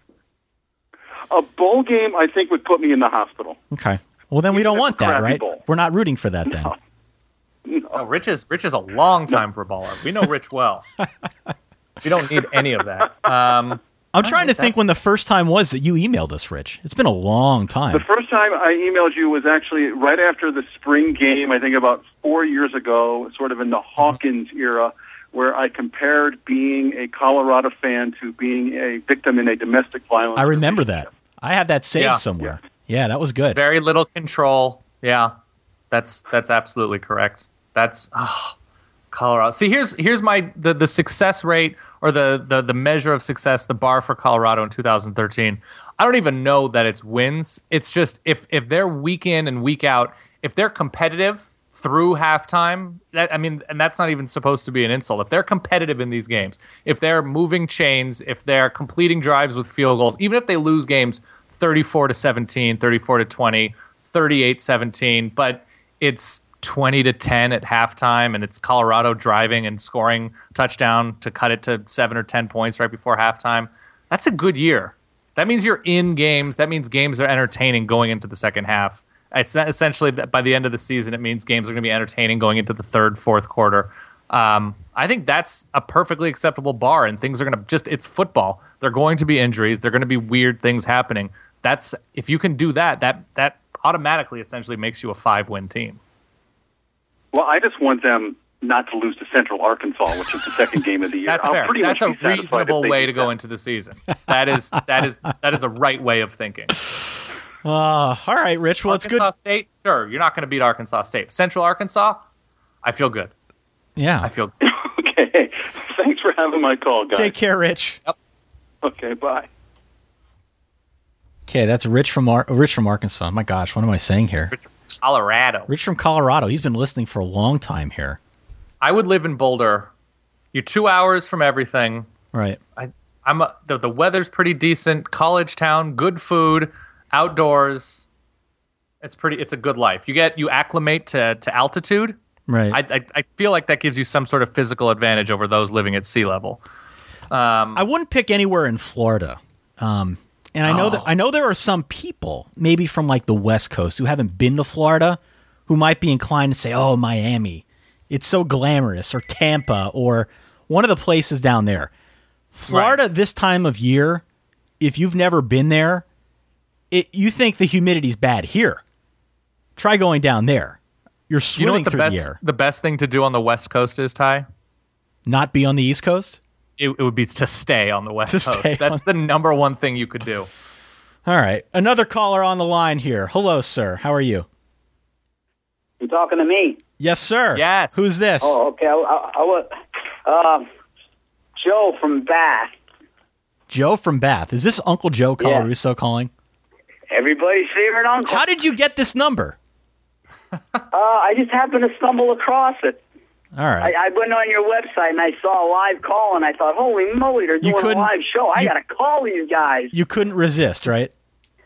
A bowl game, I think, would put me in the hospial. Okay. Well then we don't Even want a that, crappy right? bowl. We're not rooting for that then. No. Oh, Rich is Rich is a long time for baller. We know Rich well. We don't need any of that. Um, I'm trying to right, think that's- when the first time was that you emailed us, Rich. It's been a long The time. first time I emailed you was actually right after the spring game, I think about four years ago, sort of in the Hawkins era, where I compared being a Colorado fan to being a victim in a domestic violence. I remember that. I have that saved Yeah. somewhere. Yeah, that was good. very little control. Yeah, that's that's absolutely correct. That's oh, Colorado. See, here's here's my the, the success rate or the, the the measure of success, the bar for Colorado in two thousand thirteen. I don't even know that it's wins. It's just if if they're week in and week out, if they're competitive through halftime, that I mean, and that's not even supposed to be an insult. If they're competitive in these games, if they're moving chains, if they're completing drives with field goals, even if they lose games thirty-four to seventeen, thirty-four to twenty, thirty-eight seventeen, but it's twenty to ten at halftime and it's Colorado driving and scoring touchdown to cut it to seven or ten points right before halftime. That's a good year. That means you're in games. That means games are entertaining going into the second half. It's essentially that by the end of the season, it means games are going to be entertaining going into the third, fourth quarter. Um, I think that's a perfectly acceptable bar, and things are going to just, it's football. There are going to be injuries. There are going to be weird things happening. That's, if you can do that, that, that automatically essentially makes you a five-win team. Well, I just want them not to lose to Central Arkansas, which is the second game of the year. That's I'll fair. pretty That's a much be satisfied if reasonable they way do to go that. into the season. That is, that is, that is a right way of thinking. Uh, all right, Rich. Well, it's Arkansas good. State, sure, you're not going to beat Arkansas State. Central Arkansas, I feel good. Yeah. I feel good. Okay. Thanks for having my call, guys. Take care, Rich. Okay, bye. Okay, that's Rich from Ar- Rich from Arkansas. My gosh, what am I saying here? It's Colorado. Rich from Colorado. He's been listening for a long time here. I would live in Boulder. You're two hours from everything. Right. I, I'm a, the, the weather's pretty decent. College town, good food, outdoors. It's pretty. It's a good life. You get you acclimate to, to altitude. Right. I, I I feel like that gives you some sort of physical advantage over those living at sea level. Um, I wouldn't pick anywhere in Florida. Um, and I know Oh. that I know there are some people, maybe from like the West Coast, who haven't been to Florida, who might be inclined to say, "Oh, Miami, it's so glamorous," or Tampa, or one of the places down there. Florida, Right. this time of year, if you've never been there, it, you think the humidity's bad here. Try going down there. You're you swimming know what the through best the air. the best thing to do on the West Coast is, Ty? Not be on the East Coast? It, it would be to stay on the West To Coast. stay That's on- the number one thing you could do. All right. Another caller on the line here. Hello, sir. How are you? You talking to me? Yes, sir. Yes. Who's this? Oh, okay. I, I, I was uh, Joe from Bath. Joe from Bath. Is this Uncle Joe Yeah. Colarusso calling? Everybody's favorite uncle. How did you get this number? Uh, I just happened to stumble across it. All right. I, I went on your website and I saw a live call and I thought, holy moly, they're You doing a couldn't- live show. I you- got to call these guys. You couldn't resist, right?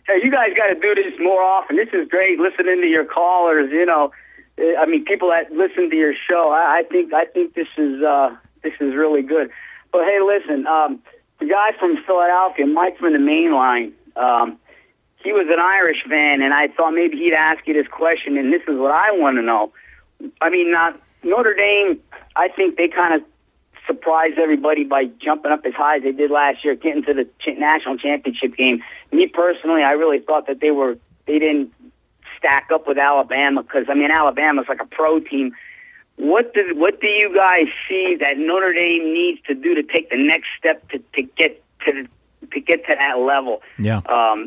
Hey, you guys got to do this more often. This is great. Listening to your callers, you know, I mean, people that listen to your show. I, I think I think this is uh, this is really good. But hey, listen, um, the guy from Philadelphia, Mike from the main line, um, he was an Irish fan, and I thought maybe he'd ask you this question. And this is what I want to know. I mean, not Notre Dame. I think they kind of surprised everybody by jumping up as high as they did last year, getting to the ch- national championship game. Me personally, I really thought that they were they didn't stack up with Alabama because I mean Alabama's like a pro team. What do what do you guys see that Notre Dame needs to do to take the next step to, to get to the, to get to that level? Yeah. Um,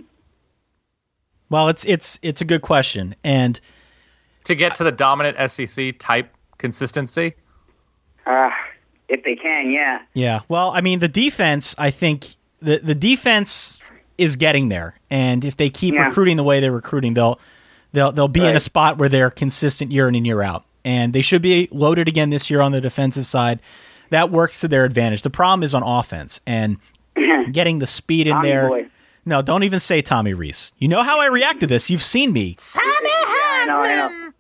well, it's it's it's a good question, and to get to the dominant S E C type consistency. Uh, If they can, yeah. Yeah. Well, I mean, the defense, I think the, the defense is getting there. And if they keep Yeah. recruiting the way they're recruiting, they'll they'll they'll be in a Right. spot where they're consistent year in and year out. And they should be loaded again this year on the defensive side. That works to their advantage. The problem is on offense and getting the speed in Tommy there. boy. No, don't even say Tommy Reese. You know how I react to this. You've seen me. I know, I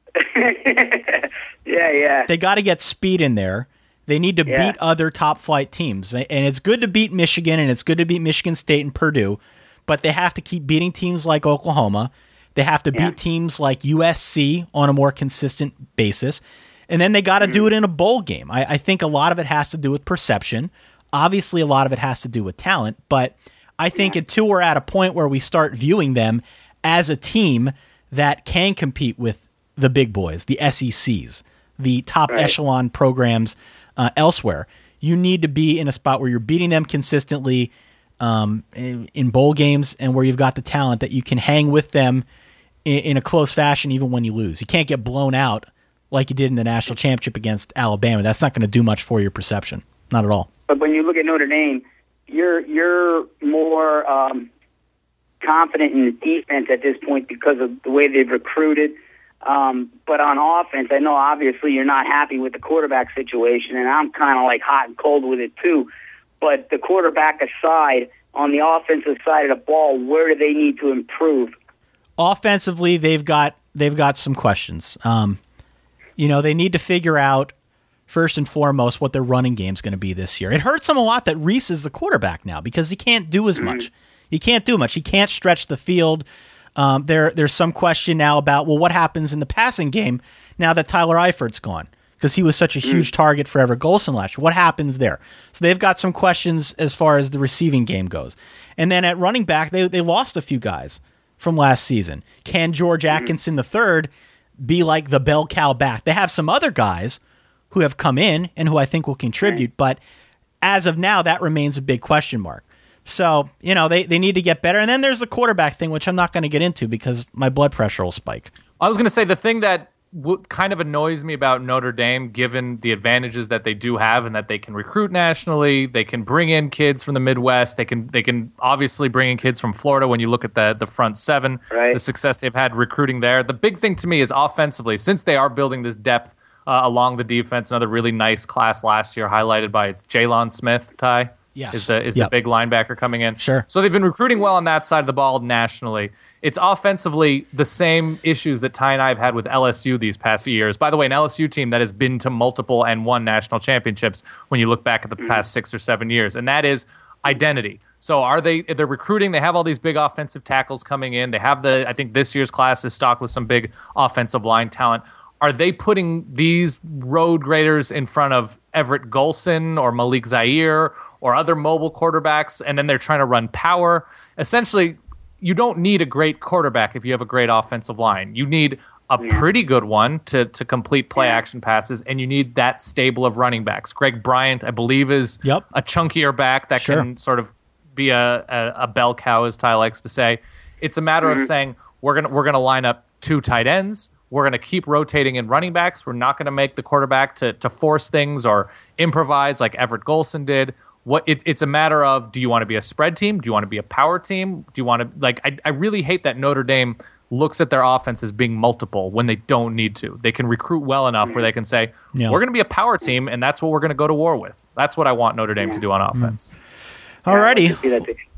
know. yeah, yeah. They got to get speed in there. They need to Yeah. beat other top flight teams. And it's good to beat Michigan and it's good to beat Michigan State and Purdue, but they have to keep beating teams like Oklahoma. They have to Yeah. beat teams like U S C on a more consistent basis. And then they got to Mm-hmm. do it in a bowl game. I, I think a lot of it has to do with perception. Obviously, a lot of it has to do with talent, but I think until we're at a point where we start viewing them as a team that can compete with the big boys, the S E Cs, the top Right. echelon programs uh, elsewhere, you need to be in a spot where you're beating them consistently um, in, in bowl games and where you've got the talent that you can hang with them in, in a close fashion even when you lose. You can't get blown out like you did in the national championship against Alabama. That's not going to do much for your perception. Not at all. But when you look at Notre Dame, you're you're more um, confident in the defense at this point because of the way they've recruited. Um, but on offense, I know obviously you're not happy with the quarterback situation, and I'm kind of like hot and cold with it too. But the quarterback aside, on the offensive side of the ball, where do they need to improve? Offensively, they've got they've got some questions. Um, you know, they need to figure out first and foremost what their running game is going to be this year. It hurts them a lot that Reese is the quarterback now because he can't do as much. He can't do much. He can't stretch the field. Um, there, there's some question now about, well, what happens in the passing game now that Tyler Eifert's gone? Because he was such a huge target for Everett Golson last year. What happens there? So they've got some questions as far as the receiving game goes. And then at running back, they they lost a few guys from last season. Can George Atkinson the third be like the bell cow back? They have some other guys who have come in and who I think will contribute, but as of now, that remains a big question mark. So, you know, they, they need to get better. And then there's the quarterback thing, which I'm not going to get into because my blood pressure will spike. I was going to say the thing that w- kind of annoys me about Notre Dame, given the advantages that they do have and that they can recruit nationally, they can bring in kids from the Midwest, they can they can obviously bring in kids from Florida when you look at the, the front seven, Right. the success they've had recruiting there. The big thing to me is offensively, since they are building this depth uh, along the defense, another really nice class last year highlighted by Jalen Smith, Ty. Yes. Is the is Yep. the big linebacker coming in. Sure. So they've been recruiting well on that side of the ball nationally. It's offensively the same issues that Ty and I have had with L S U these past few years. By the way, an L S U team that has been to multiple and won national championships when you look back at the past six or seven years, and that is identity. So are they, they're recruiting, they have all these big offensive tackles coming in. They have the, I think this year's class is stocked with some big offensive line talent. Are they putting these road graders in front of Everett Golson or Malik Zaire or other mobile quarterbacks, and then they're trying to run power? Essentially, you don't need a great quarterback if you have a great offensive line. You need a pretty good one to to complete play action passes, and you need that stable of running backs. Greg Bryant, I believe, is Yep. a chunkier back that Sure. can sort of be a, a, a bell cow, as Ty likes to say. It's a matter of saying we're gonna we're gonna line up two tight ends. We're going to keep rotating in running backs. We're not going to make the quarterback to to force things or improvise like Everett Golson did. What it, it's a matter of, do you want to be a spread team? Do you want to be a power team? Do you want to, like, I, I really hate that Notre Dame looks at their offense as being multiple when they don't need to. They can recruit well enough where they can say, Yeah. we're going to be a power team, and that's what we're going to go to war with. That's what I want Notre Dame to do on offense. Alrighty. Yeah, I like to see that too.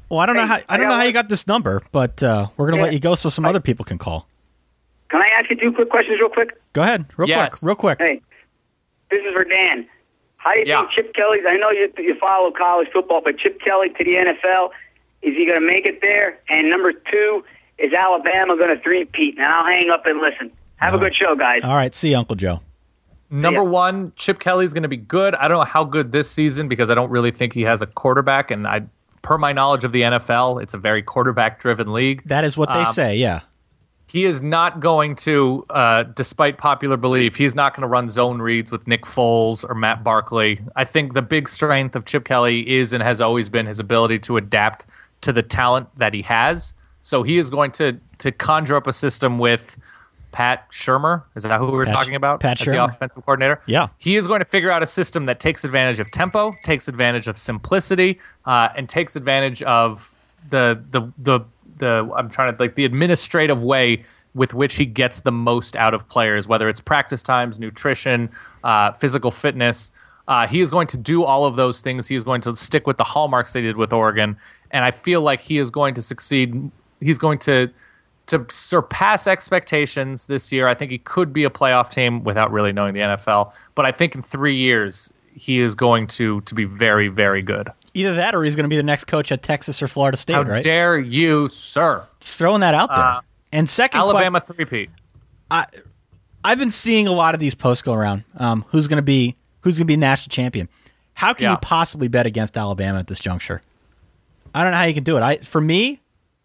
Well, I don't Hey, know how I don't I know got how you one- got this number, but uh, we're gonna Yeah. let you go so some other people can call. Can I ask you two quick questions real quick? Go ahead, real Yes. quick, real quick. Hey, this is for Dan. How do you Yeah. think Chip Kelly's, I know you, you follow college football, but Chip Kelly to the N F L, is he going to make it there? And number two, is Alabama going to three-peat? And I'll hang up and listen. Have a good show, guys. All right, see you, Uncle Joe. Number Yeah. one, Chip Kelly's going to be good. I don't know how good this season because I don't really think he has a quarterback. And I, per my knowledge of the N F L, it's a very quarterback-driven league. That is what they Um, say. Yeah. He is not going to, uh, despite popular belief, he's not going to run zone reads with Nick Foles or Matt Barkley. I think the big strength of Chip Kelly is and has always been his ability to adapt to the talent that he has. So he is going to to conjure up a system with Pat Shurmur. Is that who we were Pat- talking about? Pat as the Shurmur. offensive coordinator? Yeah. He is going to figure out a system that takes advantage of tempo, takes advantage of simplicity, uh, and takes advantage of the the the the I'm trying to like the administrative way with which he gets the most out of players, whether it's practice times, nutrition, uh, physical fitness. Uh, he is going to do all of those things. He is going to stick with the hallmarks they did with Oregon, and I feel like he is going to succeed. He's going to to surpass expectations this year. I think he could be a playoff team without really knowing the N F L, but I think in three years he is going to to be very, very good. Either that or he's going to be the next coach at Texas or Florida State, How right? dare you, sir? Just throwing that out there. Uh, and second, Alabama three-peat. I, I've been seeing a lot of these posts go around. Um, who's going to be who's going to be national champion? How can Yeah. you possibly bet against Alabama at this juncture? I don't know how you can do it. I for me,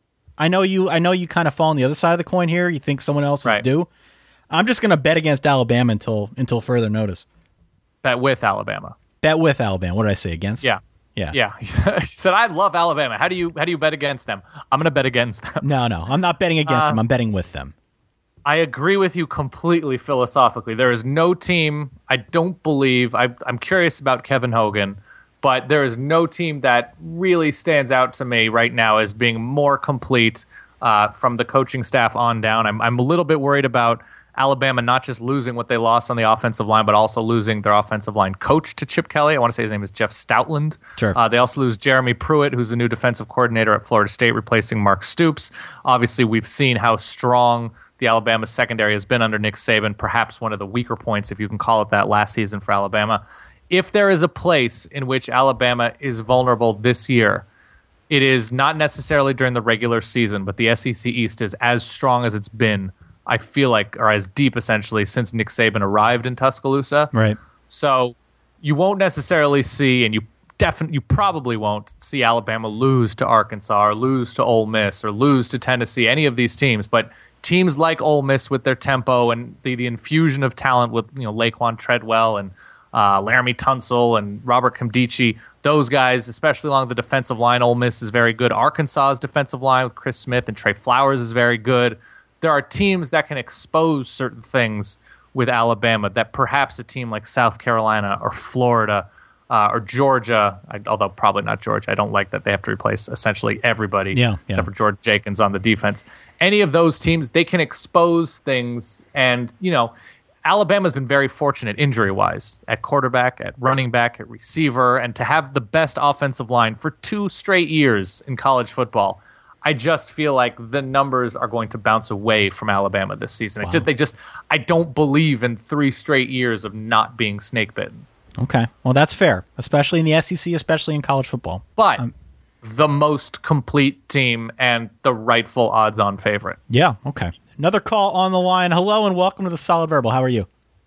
I know you. I know you kind of fall on the other side of the coin here. You think someone else Right. is due. I'm just going to bet against Alabama until until further notice. Bet with Alabama. Bet with Alabama. What did I say? Against? Yeah. Yeah. Yeah. He said, I love Alabama. How do you how do you bet against them? I'm going to bet against them. No, no. I'm not betting against Uh, them. I'm betting with them. I agree with you completely philosophically. There is no team, I don't believe, I, I'm curious about Kevin Hogan, but there is no team that really stands out to me right now as being more complete uh, from the coaching staff on down. I'm, I'm a little bit worried about Alabama not just losing what they lost on the offensive line, but also losing their offensive line coach to Chip Kelly. I want to say his name is Jeff Stoutland. Sure. Uh, they also lose Jeremy Pruitt, who's the new defensive coordinator at Florida State, replacing Mark Stoops. Obviously, we've seen how strong the Alabama secondary has been under Nick Saban, perhaps one of the weaker points, if you can call it that, last season for Alabama. If there is a place in which Alabama is vulnerable this year, it is not necessarily during the regular season, but the S E C East is as strong as it's been, I feel like, or as deep essentially, since Nick Saban arrived in Tuscaloosa. Right. So you won't necessarily see, and you definitely, you probably won't see Alabama lose to Arkansas or lose to Ole Miss or lose to Tennessee, any of these teams. But teams like Ole Miss with their tempo and the, the infusion of talent with, you know, Laquan Treadwell and uh, Laramie Tunsil and Robert Nkemdiche, those guys, especially along the defensive line, Ole Miss is very good. Arkansas's defensive line with Chris Smith and Trey Flowers is very good. There are teams that can expose certain things with Alabama that perhaps a team like South Carolina or Florida uh, or Georgia, I, although probably not Georgia. I don't like that they have to replace essentially everybody Yeah, yeah. except for George Jenkins on the defense. Any of those teams, they can expose things. And, you know, Alabama's been very fortunate injury-wise at quarterback, at running back, at receiver, and to have the best offensive line for two straight years in college football. I just feel like the numbers are going to bounce away from Alabama this season. It just, they just, I don't believe in three straight years of not being snake bitten. Okay. Well, that's fair, especially in the S E C, especially in college football. But Um, the most complete team and the rightful odds-on favorite. Yeah. Okay. Another call on the line. Hello and welcome to the Solid Verbal. How are you?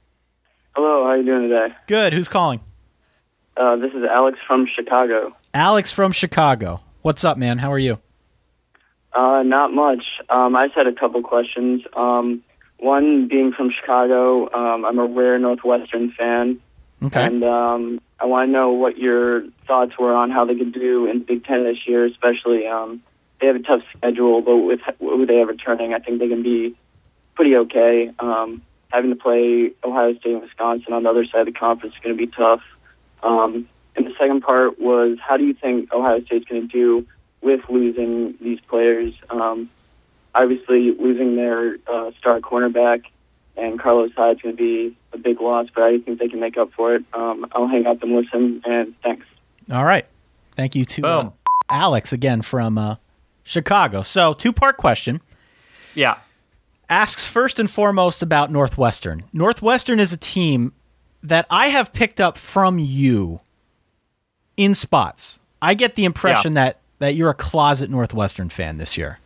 Hello, how are you doing today? Good. Who's calling? Uh, this is Alex from Chicago. Alex from Chicago. What's up, man? How are you? Uh, not much. Um, I just had a couple questions. Um, one, being from Chicago, um, I'm a rare Northwestern fan, Okay. and um, I want to know what your thoughts were on how they could do in Big Ten this year, especially um, they have a tough schedule, but with who they have returning, I think they can be pretty okay. Um, having to play Ohio State and Wisconsin on the other side of the conference is going to be tough. Um, and the second part was, how do you think Ohio State's going to do with losing these players? Um, obviously, losing their uh, star cornerback and Carlos Hyde's going to be a big loss, but I think they can make up for it. Um, I'll hang up and listen, and thanks. All right. Thank you to uh, Boom. Alex again from uh, Chicago. So two-part question. Yeah. Asks first and foremost about Northwestern. Northwestern is a team that I have picked up from you in spots. I get the impression yeah. that, that you're a closet Northwestern fan this year.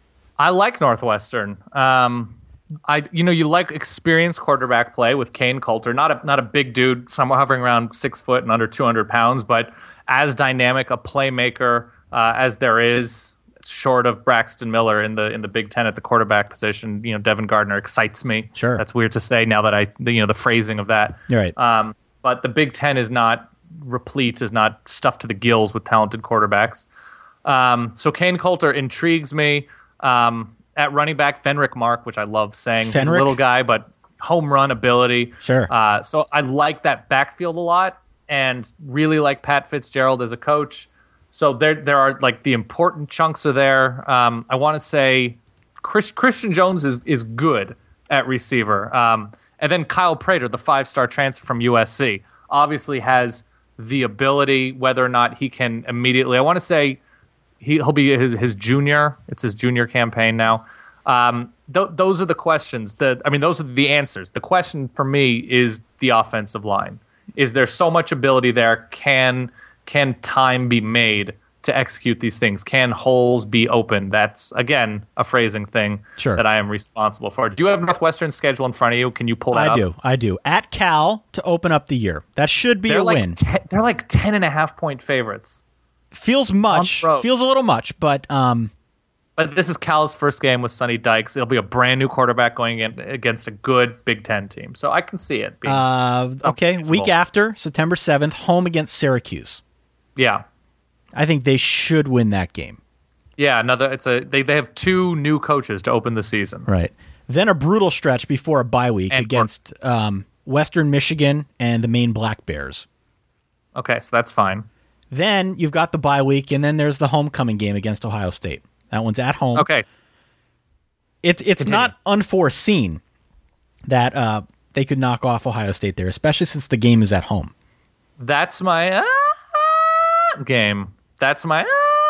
I like Northwestern. Um, I, you know, you like experienced quarterback play with Kane Coulter. Not a not a big dude, somewhere hovering around six foot and under two hundred pounds, but as dynamic a playmaker uh, as there is, short of Braxton Miller in the in the Big Ten at the quarterback position. You know, Devin Gardner excites me. Sure, that's weird to say now that I, you know, the phrasing of that. You're right. Um, but the Big Ten is not replete, is not stuffed to the gills with talented quarterbacks. Um, so Kane Coulter intrigues me. Um, at running back, Fenric Mark, which I love saying. Fenric? He's a little guy, but home run ability. Sure. Uh, so I like that backfield a lot, and really like Pat Fitzgerald as a coach. So there, there are like the important chunks are there. Um, I want to say Chris, Christian Jones is is good at receiver, um, and then Kyle Prater, the five-star transfer from U S C, obviously has the ability. Whether or not he can immediately, I want to say. He, he'll be his, his junior. It's his junior campaign now. Um, th- those are the questions. The, I mean, those are the answers. The question for me is the offensive line. Is there so much ability there? Can can time be made to execute these things? Can holes be opened? That's, again, a phrasing thing sure. that I am responsible for. Do you have Northwestern's schedule in front of you? Can you pull that I up? I do. I do. At Cal to open up the year. That should be they're a like win. Te- they're like ten and a half point favorites. Feels much, feels a little much, but um, but this is Cal's first game with Sonny Dykes. It'll be a brand new quarterback going in against a good Big Ten team, so I can see it. Being uh, okay, feasible. Week after September seventh, home against Syracuse. Yeah, I think they should win that game. Yeah, another. It's a they. They have two new coaches to open the season. Right, then a brutal stretch before a bye week and against um, Western Michigan and the Maine Black Bears. Okay, so that's fine. Then you've got the bye week, and then there's the homecoming game against Ohio State. That one's at home. Okay. It, it's Continue. not unforeseen that uh, they could knock off Ohio State there, especially since the game is at home. That's my uh, game. That's my... Uh,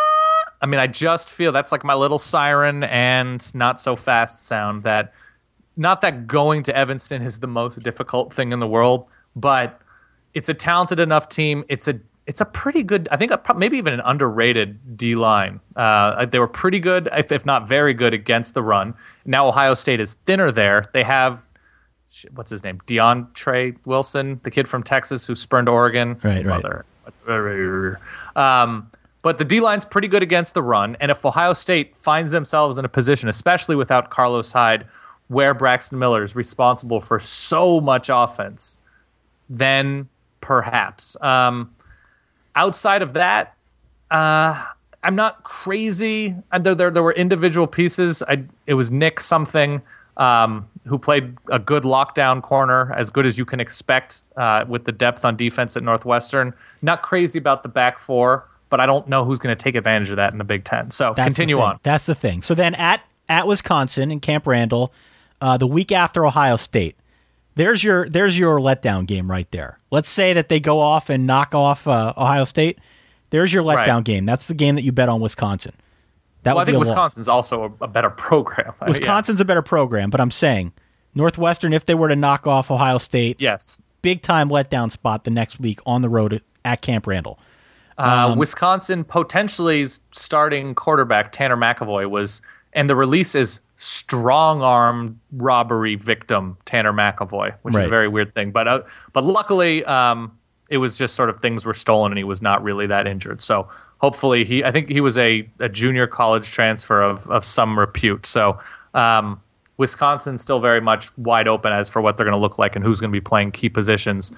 I mean, I just feel that's like my little siren and not so fast sound that... Not that going to Evanston is the most difficult thing in the world, but it's a talented enough team. It's a It's a pretty good, I think, a, maybe even an underrated D-line. Uh, they were pretty good, if, if not very good, against the run. Now Ohio State is thinner there. They have, what's his name, DeAndre Wilson, the kid from Texas who spurned Oregon. Right, right. Mother. Um, but the D-line's pretty good against the run. And if Ohio State finds themselves in a position, especially without Carlos Hyde, where Braxton Miller is responsible for so much offense, then perhaps. Um, Outside of that, uh, I'm not crazy. There, there, there were individual pieces. I, it was Nick something um, who played a good lockdown corner, as good as you can expect uh, with the depth on defense at Northwestern. Not crazy about the back four, but I don't know who's going to take advantage of that in the Big Ten. So That's continue the thing. on. That's the thing. So then at, at Wisconsin and Camp Randall, uh, the week after Ohio State, There's your there's your letdown game right there. Let's say that they go off and knock off uh, Ohio State. There's your letdown Right. game. That's the game that you bet on Wisconsin. That Well, would I think be a loss. Wisconsin's also a, a better program. Wisconsin's a better program, but I'm saying Northwestern, if they were to knock off Ohio State, Yes. big time letdown spot the next week on the road at Camp Randall. Uh, Um, Wisconsin potentially's starting quarterback, Tanner McAvoy, was, and the release is strong arm robbery victim, Tanner McAvoy, which is Right. a very weird thing. But uh, but luckily, um, it was just sort of things were stolen and he was not really that injured. So hopefully he, I think he was a, a junior college transfer of, of some repute. So um, Wisconsin's still very much wide open as for what they're going to look like and who's going to be playing key positions.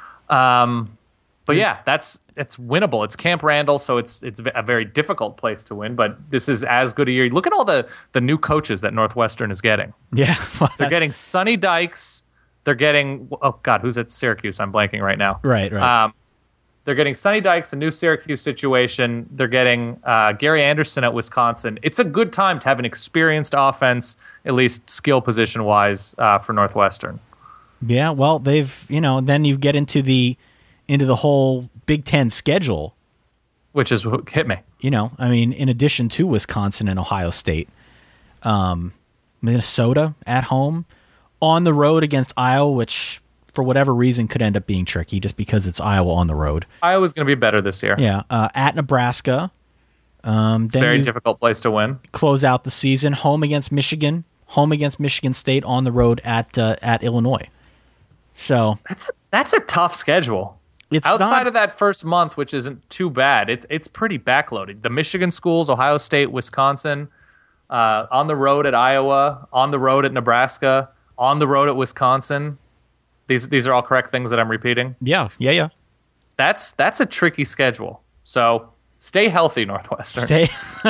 Um, but yeah, that's it's winnable. It's Camp Randall, so it's it's a very difficult place to win. But this is as good a year. Look at all the the new coaches that Northwestern is getting. Yeah, well, They're that's- getting Sonny Dykes. They're getting oh god, who's at Syracuse? I'm blanking right now. right, right. Um, they're getting Sonny Dykes, a new Syracuse situation. They're getting uh, Gary Anderson at Wisconsin. It's a good time to have an experienced offense, at least skill position wise, uh, for Northwestern. Yeah, well, they've, you know, then you get into the into the whole Big Ten schedule, which is what hit me. You know, I mean, in addition to Wisconsin and Ohio State, um, Minnesota at home, on the road against Iowa, which for whatever reason could end up being tricky just because it's Iowa on the road. Iowa's going to be better this year. Yeah, uh, at Nebraska. Um, then Very you difficult place to win. Close out the season, home against Michigan, home against Michigan State, on the road at uh, at Illinois. So that's a, that's a tough schedule. It's outside not, of that first month, which isn't too bad. It's it's pretty backloaded. The Michigan schools, Ohio State, Wisconsin, uh, on the road at Iowa, on the road at Nebraska, on the road at Wisconsin. These these are all correct things that I'm repeating. Yeah, yeah, yeah. That's that's a tricky schedule. So stay healthy, Northwestern. Stay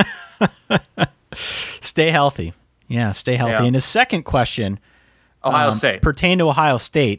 stay healthy. Yeah, stay healthy. Yeah. And his second question, Ohio um, State, pertained to Ohio State.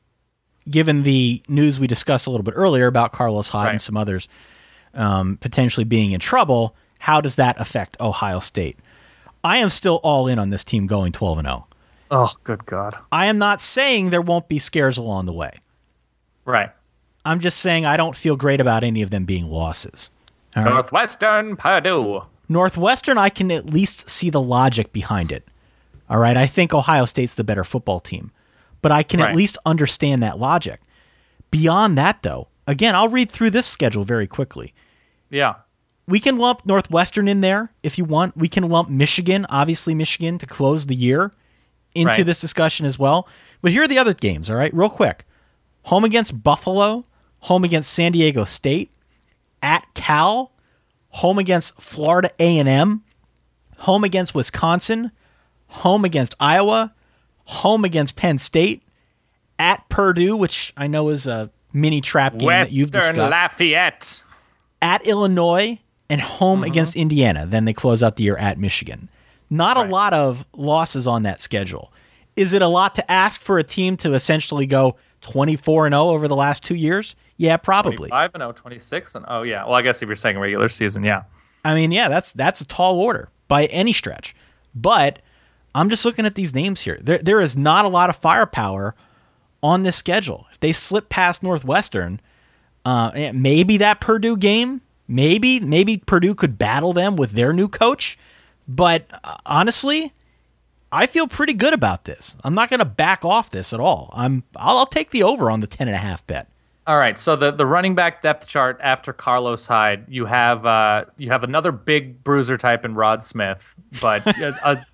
Given the news we discussed a little bit earlier about Carlos Hyde Right. and some others um, potentially being in trouble, how does that affect Ohio State? I am still all in on this team going twelve and oh. Oh, good God. I am not saying there won't be scares along the way. Right. I'm just saying I don't feel great about any of them being losses. All right? Northwestern, Purdue. Northwestern, I can at least see the logic behind it. All right, I think Ohio State's the better football team, but I can Right. at least understand that logic. Beyond that, though, again, I'll read through this schedule very quickly. Yeah. We can lump Northwestern in there if you want. We can lump Michigan, obviously Michigan, to close the year into Right. this discussion as well. But here are the other games, all right, real quick. Home against Buffalo, home against San Diego State, at Cal, home against Florida A and M, home against Wisconsin, home against Iowa, home against Penn State, at Purdue, which I know is a mini trap game that you've Western discussed, Lafayette. at Illinois, and home Mm-hmm. against Indiana. Then they close out the year at Michigan. Not Right. a lot of losses on that schedule. Is it a lot to ask for a team to essentially go twenty-four and oh over the last two years? Yeah, probably. twenty-five and oh, twenty-six and oh, yeah. Well, I guess if you're saying regular season, yeah. I mean, yeah, that's that's a tall order by any stretch. But I'm just looking at these names here. There there is not a lot of firepower on this schedule. If they slip past Northwestern, uh, maybe that Purdue game, maybe maybe Purdue could battle them with their new coach. But uh, honestly, I feel pretty good about this. I'm not going to back off this at all. I'm I'll, I'll take the over on the ten and a half bet. All right, so the, the running back depth chart after Carlos Hyde, you have uh, you have another big bruiser type in Rod Smith, but a, a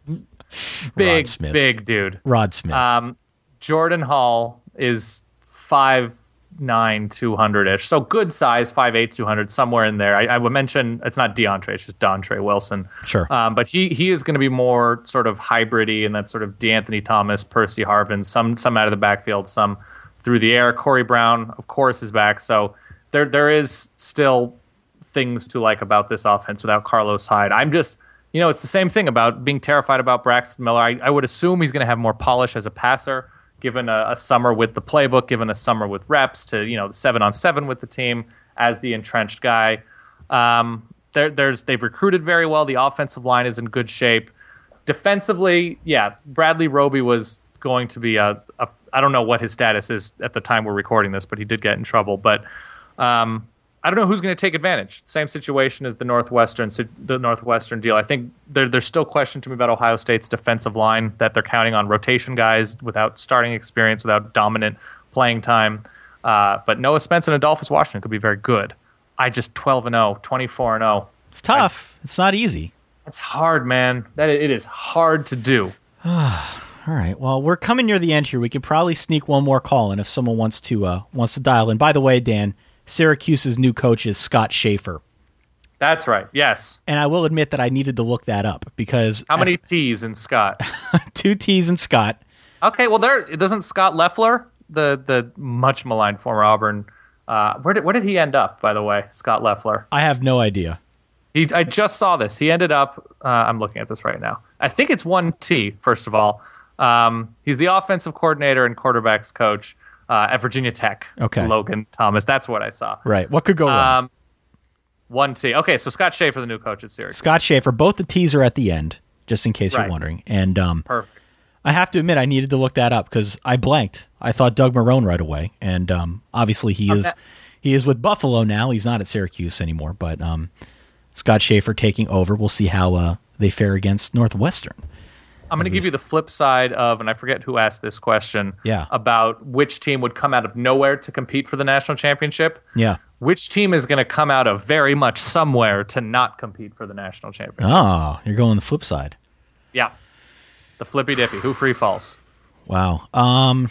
big Smith. big dude. Rod Smith. Um, Jordan Hall is five nine, two hundred ish, so good size, five eight, two hundred, somewhere in there. I, I would mention it's not DeAndre, it's just Dontre Wilson. Sure. Um, but he he is going to be more sort of hybrid-y and that sort of DeAnthony Thomas, Percy Harvin, some some out of the backfield, some through the air. Corey Brown, of course, is back. So there there is still things to like about this offense without Carlos Hyde. I'm just, you know, it's the same thing about being terrified about Braxton Miller. I, I would assume he's going to have more polish as a passer, given a, a summer with the playbook, given a summer with reps to, you know, the seven on seven with the team as the entrenched guy. Um, there, there's they've recruited very well. The offensive line is in good shape. Defensively, yeah, Bradley Roby was going to be a, a I don't know what his status is at the time we're recording this, but he did get in trouble. But um, I don't know who's going to take advantage. Same situation as the Northwestern the Northwestern deal. I think there, there's still question to me about Ohio State's defensive line, that they're counting on rotation guys without starting experience, without dominant playing time. Uh, but Noah Spence and Adolphus Washington could be very good. I just twelve and oh, twenty-four and oh. It's tough. I, it's not easy. It's hard, man. That it is hard to do. All right. Well, we're coming near the end here. We could probably sneak one more call in if someone wants to uh, wants to dial in. By the way, Dan, Syracuse's new coach is Scott Schaefer. That's right. Yes. And I will admit that I needed to look that up because how many T's in Scott? Two T's in Scott. Okay. Well, there doesn't Scott Loeffler, the the much maligned former Auburn. Uh, where did where did he end up? By the way, Scott Loeffler. I have no idea. He. I just saw this. He ended up. Uh, I'm looking at this right now. I think it's one T. First of all. Um, he's the offensive coordinator and quarterbacks coach uh, at Virginia Tech. Okay. Logan Thomas. That's what I saw. Right. What could go wrong? Um, one T. Okay, so Scott Schaefer, the new coach at Syracuse. Scott Schaefer. Both the T's are at the end, just in case Right. you're wondering. And um, Perfect. I have to admit, I needed to look that up because I blanked. I thought Doug Marrone right away, and um, obviously he is Okay. He is with Buffalo now. He's not at Syracuse anymore, but um, Scott Schaefer taking over. We'll see how uh, they fare against Northwestern. I'm going to give you the flip side of, and I forget who asked this question, Yeah. about which team would come out of nowhere to compete for the national championship. Yeah. Which team is going to come out of very much somewhere to not compete for the national championship? Oh, you're going the flip side. Yeah. The flippy dippy. Who free falls? Wow. Um,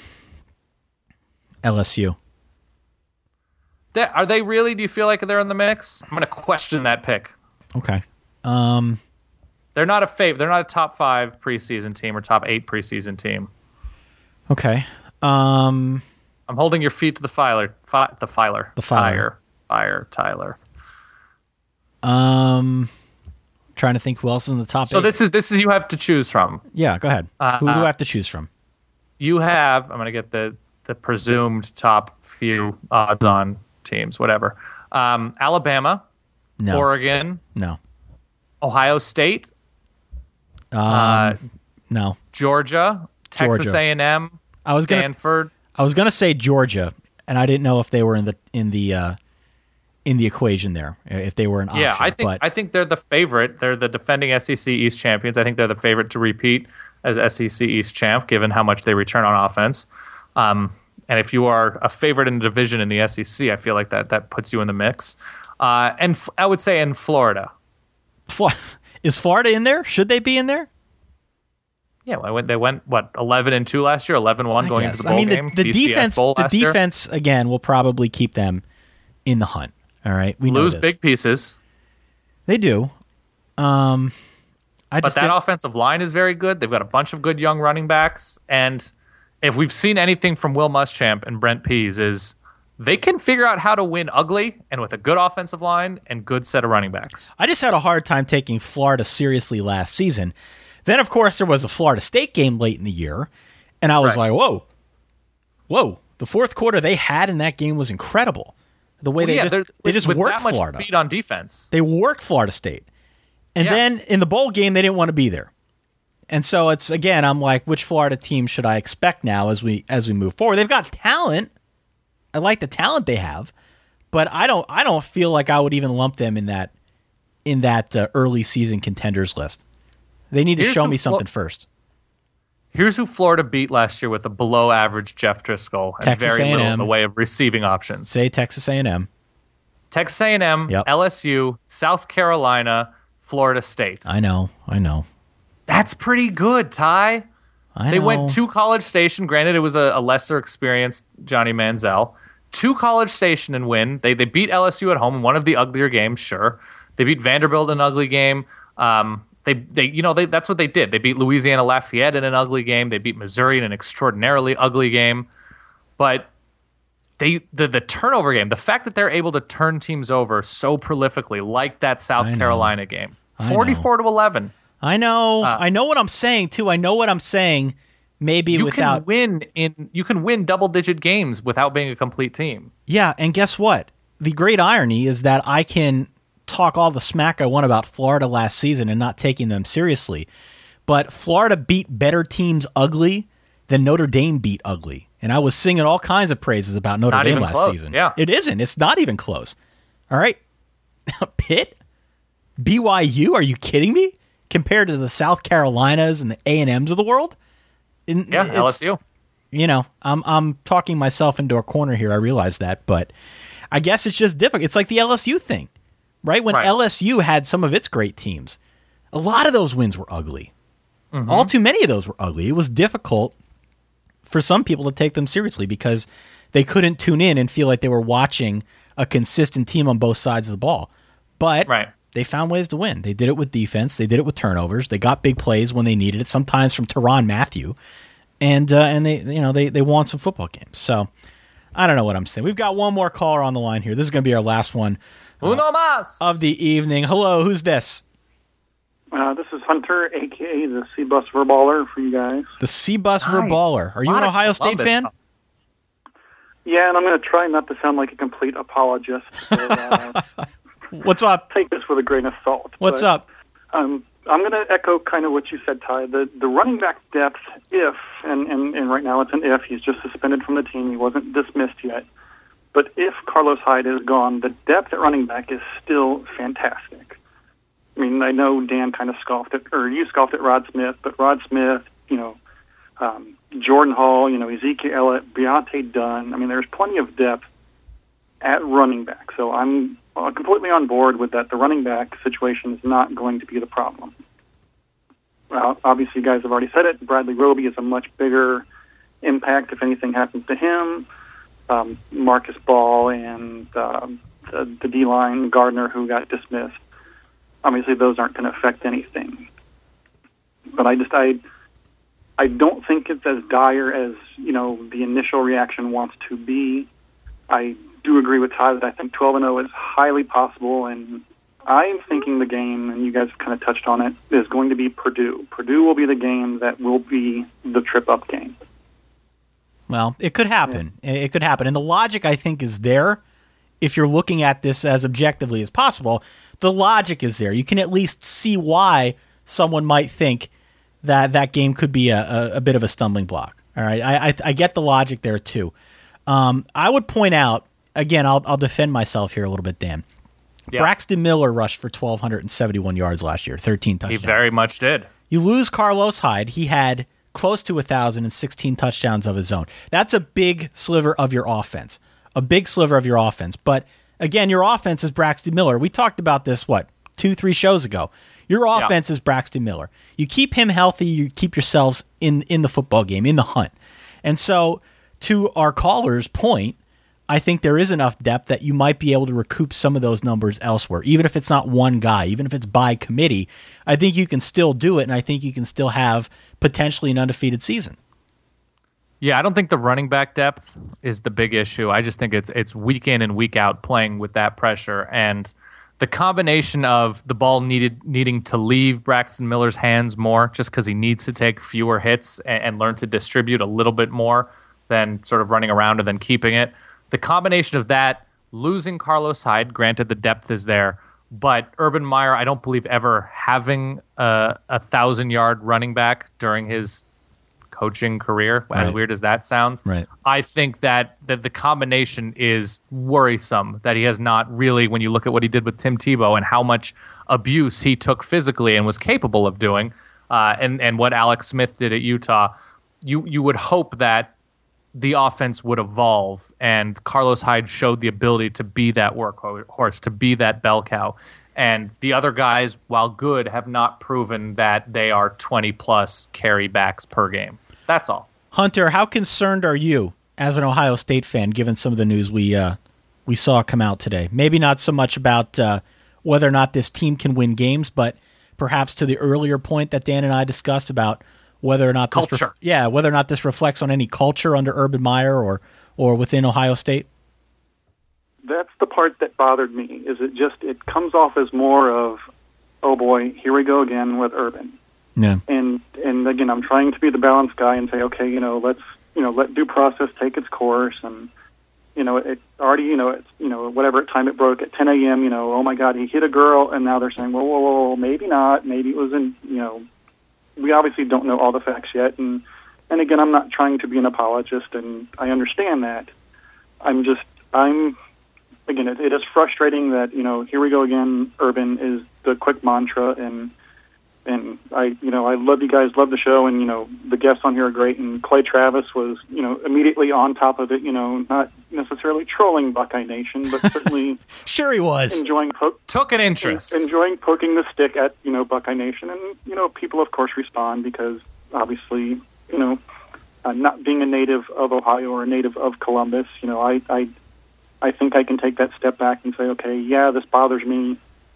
L S U. They- Are they really? Do you feel like they're in the mix? I'm going to question that pick. Okay. Um, They're not a fav- They're not a top five preseason team or top eight preseason team. okay. Um, I'm holding your feet to the filer. Fi- the filer. The filer. Tire. Fire. Tyler. um, trying to think who else is in the top So eight. this is this is you have to choose from. Yeah, go ahead. Uh, who do uh, I have to choose from? You have. I'm going to get the the presumed top few odds on teams. Whatever. Um, Alabama, No. Oregon, No. Ohio State, Um, uh, no. Georgia, Texas Georgia. A and M, I was gonna- Stanford. I was gonna say Georgia, and I didn't know if they were in the in the uh, in the equation there, if they were an option. Yeah, I think but I think they're the favorite. They're the defending S E C East champions. I think they're the favorite to repeat as S E C East champ, given how much they return on offense. Um, and if you are a favorite in the division in the S E C, I feel like that that puts you in the mix. Uh, and f- I would say in Florida. Fl- is Florida in there? Should they be in there? Yeah, well, I went, they went what eleven and two last year, eleven one I going guess. into the bowl I mean, the, game. the B C S defense, Bowl the last year. defense again will probably keep them in the hunt. All right, we know lose this. big pieces, They do. Um, I but just that didn't- offensive line is very good. They've got a bunch of good young running backs, and if we've seen anything from Will Muschamp and Brent Pease, is they can figure out how to win ugly and with a good offensive line and good set of running backs. I just had a hard time taking Florida seriously last season. Then, of course, there was a Florida State game late in the year, and I was Right. like, whoa, whoa. The fourth quarter they had in that game was incredible. The way Well, they yeah, just, they're- they just with worked that much Florida. speed on defense. They worked Florida State. And Yeah. then in the bowl game, they didn't want to be there. And so it's, again, I'm like, which Florida team should I expect now as we as we move forward? They've got talent. I like the talent they have, but I don't I don't feel like I would even lump them in that in that uh, early season contenders list. They need to Here's show who me Flo- something first. Here's who Florida beat last year with a below-average Jeff Driscoll and Texas very A and little M. in the way of receiving options. Say Texas A and M. Texas A and M, Yep. L S U, South Carolina, Florida State. I know, I know. That's pretty good, Ty. I They know. went to College Station. Granted, it was a, a lesser experienced Johnny Manziel. To College Station and win. They they beat L S U at home in one of the uglier games. Sure, they beat Vanderbilt in an ugly game. Um, they they you know they that's what they did. They beat Louisiana Lafayette in an ugly game. They beat Missouri in an extraordinarily ugly game. But they the the turnover game, the fact that they're able to turn teams over so prolifically, like that South I know. Carolina game, I know. forty-four to eleven. I know. Uh, I know what I'm saying too. I know what I'm saying. Maybe You without can win in you can win double digit games without being a complete team. Yeah, and guess what? The great irony is that I can talk all the smack I want about Florida last season and not taking them seriously. But Florida beat better teams ugly than Notre Dame beat ugly. And I was singing all kinds of praises about Notre Not Dame even last close, season. yeah. It isn't. It's not even close. All right. Pitt? B Y U? Are you kidding me? Compared to the South Carolinas and the A and M's of the world? In- Yeah, it's- L S U. You know, I'm I'm talking myself into a corner here. I realize that, but I guess it's just difficult. It's like the L S U thing, right? When Right. L S U had some of its great teams, a lot of those wins were ugly. Mm-hmm. All too many of those were ugly. It was difficult for some people to take them seriously because they couldn't tune in and feel like they were watching a consistent team on both sides of the ball. But Right. they found ways to win. They did it with defense. They did it with turnovers. They got big plays when they needed it, sometimes from Tyrann Mathieu. And uh, and they you know they they won some football games. So I don't know what I'm saying. We've got one more caller on the line here. This is going to be our last one Uno más. of the evening. Hello, who's this? Uh, this is Hunter, a k a the C-Bus Verballer for you guys. The C-Bus Nice. Verballer. Are you Lot an of Ohio State Columbus fan? stuff. Yeah, and I'm going to try not to sound like a complete apologist. So, uh, What's up? take this with a grain of salt. What's but, up? Um, I'm going to echo kind of what you said, Ty. The the running back depth, if, and, and, and right now it's an if, he's just suspended from the team. He wasn't dismissed yet. But if Carlos Hyde is gone, the depth at running back is still fantastic. I mean, I know Dan kind of scoffed at, or you scoffed at Rod Smith, but Rod Smith, you know, um, Jordan Hall, you know, Ezekiel Elliott, Beyonce Dunn. I mean, there's plenty of depth at running back. So I'm uh, completely on board with that. The running back situation is not going to be the problem. Well, obviously, you guys have already said it. Bradley Roby is a much bigger impact if anything happens to him. Um, Marcus Ball and um, the, the D-line, Gardner, who got dismissed. Obviously, those aren't going to affect anything. But I just, I, I don't think it's as dire as, you know, the initial reaction wants to be. I do agree with Ty that I think twelve and oh is highly possible, and I'm thinking the game, and you guys have kind of touched on it, is going to be Purdue. Purdue will be the game that will be the trip-up game. Well, it could happen. Yeah. It could happen. And the logic, I think, is there. If you're looking at this as objectively as possible, the logic is there. You can at least see why someone might think that that game could be a, a, a bit of a stumbling block. All right, I, I, I get the logic there, too. Um, I would point out, again, I'll, I'll defend myself here a little bit, Dan. Yeah. Braxton Miller rushed for one thousand two hundred seventy-one yards last year, thirteen touchdowns. He very much did. You lose Carlos Hyde. He had close to one thousand sixteen touchdowns of his own. That's a big sliver of your offense. A big sliver of your offense. But, again, your offense is Braxton Miller. We talked about this, what, two, three shows ago. Your offense yeah. is Braxton Miller. You keep him healthy, you keep yourselves in, in the football game, in the hunt. And so, to our caller's point, I think there is enough depth that you might be able to recoup some of those numbers elsewhere. Even if it's not one guy, even if it's by committee, I think you can still do it, and I think you can still have potentially an undefeated season. Yeah, I don't think the running back depth is the big issue. I just think it's it's week in and week out playing with that pressure, and the combination of the ball needed needing to leave Braxton Miller's hands more just because he needs to take fewer hits and, and learn to distribute a little bit more than sort of running around and then keeping it. The combination of that, losing Carlos Hyde, granted the depth is there, but Urban Meyer, I don't believe ever having a, a thousand-yard running back during his coaching career, as right. weird as that sounds. Right. I think that, that the combination is worrisome, that he has not really, when you look at what he did with Tim Tebow and how much abuse he took physically and was capable of doing, uh, and, and what Alex Smith did at Utah, you you would hope that the offense would evolve, and Carlos Hyde showed the ability to be that workhorse, to be that bell cow. And the other guys, while good, have not proven that they are twenty-plus carry backs per game. That's all. Hunter, how concerned are you as an Ohio State fan, given some of the news we uh, we saw come out today? Maybe not so much about uh, whether or not this team can win games, but perhaps to the earlier point that Dan and I discussed about whether or not this culture. Ref- yeah, whether or not this reflects on any culture under Urban Meyer or or within Ohio State. That's the part that bothered me. Is it just it comes off as more of, oh boy, here we go again with Urban. Yeah. And and again, I'm trying to be the balanced guy and say, okay, you know, let's you know let due process take its course, and you know it already you know it's you know whatever time it broke at ten a.m. You know, oh my God, he hit a girl, and now they're saying, whoa, whoa, whoa, maybe not, maybe it was in you know. We obviously don't know all the facts yet, and and again, I'm not trying to be an apologist, and I understand that. I'm just, I'm, again, it, it is frustrating that, you know, here we go again, Urban is the quick mantra, and and I, you know, I love you guys, love the show, and, you know, the guests on here are great, and Clay Travis was, you know, immediately on top of it, you know, not necessarily trolling Buckeye Nation, but certainly sure he was enjoying po- took an interest, enjoying poking the stick at, you know, Buckeye Nation, and you know, people of course respond because obviously, you know, uh, not being a native of Ohio or a native of Columbus, you know, I, I, I think I can take that step back and say, okay, yeah, this bothers me,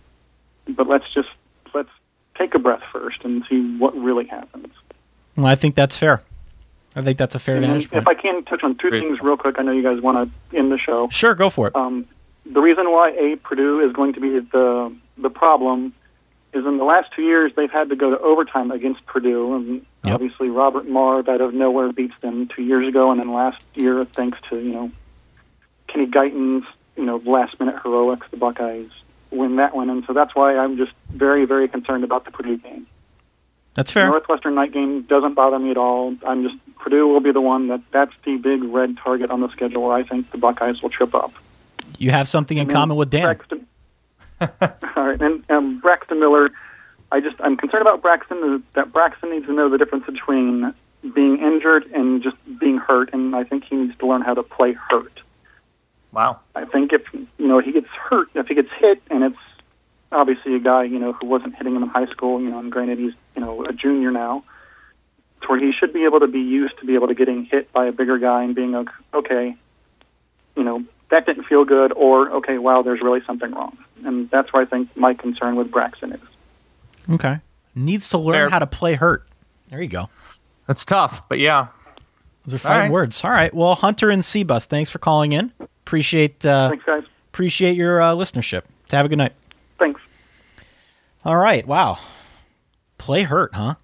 but let's just let's take a breath first and see what really happens. Well, I think that's fair. I think that's a fair vantage point. If I can touch on two Great. things real quick, I know you guys want to end the show. Sure, go for it. Um, the reason why A, Purdue is going to be the the problem is in the last two years they've had to go to overtime against Purdue, and yep. obviously Robert Marr out of nowhere beats them two years ago, and then last year, thanks to you know Kenny Guyton's you know last minute heroics, the Buckeyes win that one, and so that's why I'm just very very concerned about the Purdue game. That's fair. The Northwestern night game doesn't bother me at all. I'm just Purdue will be the one that that's the big red target on the schedule where I think the Buckeyes will trip up. You have something in common with Dan. Braxton, all right, and um, Braxton Miller. I just I'm concerned about Braxton. That Braxton needs to know the difference between being injured and just being hurt, and I think he needs to learn how to play hurt. Wow. I think if you know he gets hurt, if he gets hit, and it's obviously a guy you know who wasn't hitting him in high school, you know, and granted he's you know a junior now, to where he should be able to be used to be able to getting hit by a bigger guy and being okay, you know, that didn't feel good, or okay, wow, there's really something wrong, and that's where I think my concern with Braxton is. Okay, needs to learn Fair. how to play hurt. There you go. That's tough, but yeah. Those are fine right. words. All right. Well, Hunter and Seabus, thanks for calling in. Appreciate uh, Thanks, guys. appreciate your uh, listenership. Have a good night. Thanks. All right. Wow. Play hurt, huh?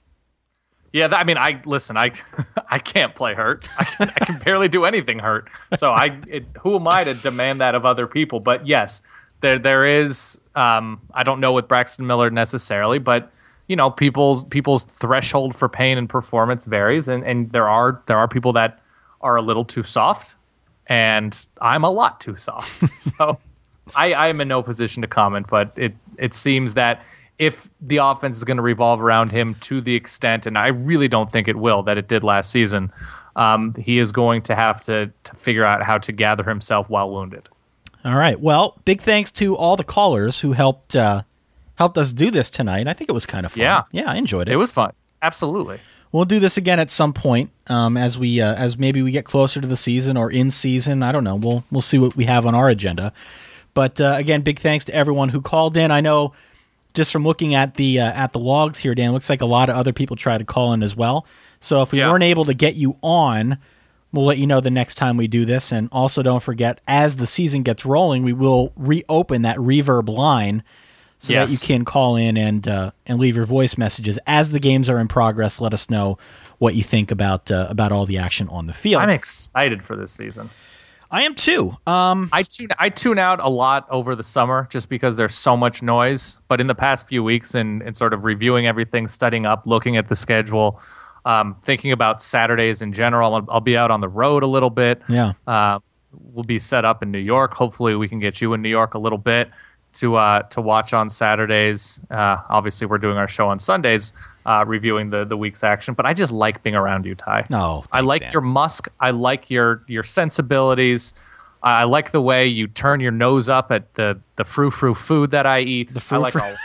Yeah, that, I mean, I listen. I I can't play hurt. I can, I can barely do anything hurt. So I, it, who am I to demand that of other people? But yes, there there is. Um, I don't know with Braxton Miller necessarily, but you know, people's people's threshold for pain and performance varies, and, and there are there are people that are a little too soft, and I'm a lot too soft. So I, I am in no position to comment, but it it seems that if the offense is going to revolve around him to the extent, and I really don't think it will, that it did last season, um, he is going to have to, to figure out how to gather himself while wounded. All right. Well, big thanks to all the callers who helped uh, helped us do this tonight. I think it was kind of fun. Yeah, yeah, I enjoyed it. It was fun. Absolutely. We'll do this again at some point, um, as we uh, as maybe we get closer to the season or in season. I don't know. We'll we'll see what we have on our agenda. But uh, again, big thanks to everyone who called in. I know just from looking at the uh, at the logs here, Dan, looks like a lot of other people tried to call in as well. So if we Yeah. weren't able to get you on, we'll let you know the next time we do this. And also don't forget, as the season gets rolling, we will reopen that reverb line so Yes. that you can call in and uh, and leave your voice messages. As the games are in progress, let us know what you think about uh, about all the action on the field. I'm excited for this season. I am too. Um, I tune I tune out a lot over the summer just because there's so much noise. But in the past few weeks, and and sort of reviewing everything, studying up, looking at the schedule, um, thinking about Saturdays in general, I'll, I'll be out on the road a little bit. Yeah. Uh, we'll be set up in New York. Hopefully, we can get you in New York a little bit to uh, to watch on Saturdays. Uh, obviously, we're doing our show on Sundays, uh, reviewing the the week's action. But I just like being around you, Ty. No, I thanks, like Dan. your musk. I like your your sensibilities. I like the way you turn your nose up at the the frou frou food that I eat. The I like frou-frou.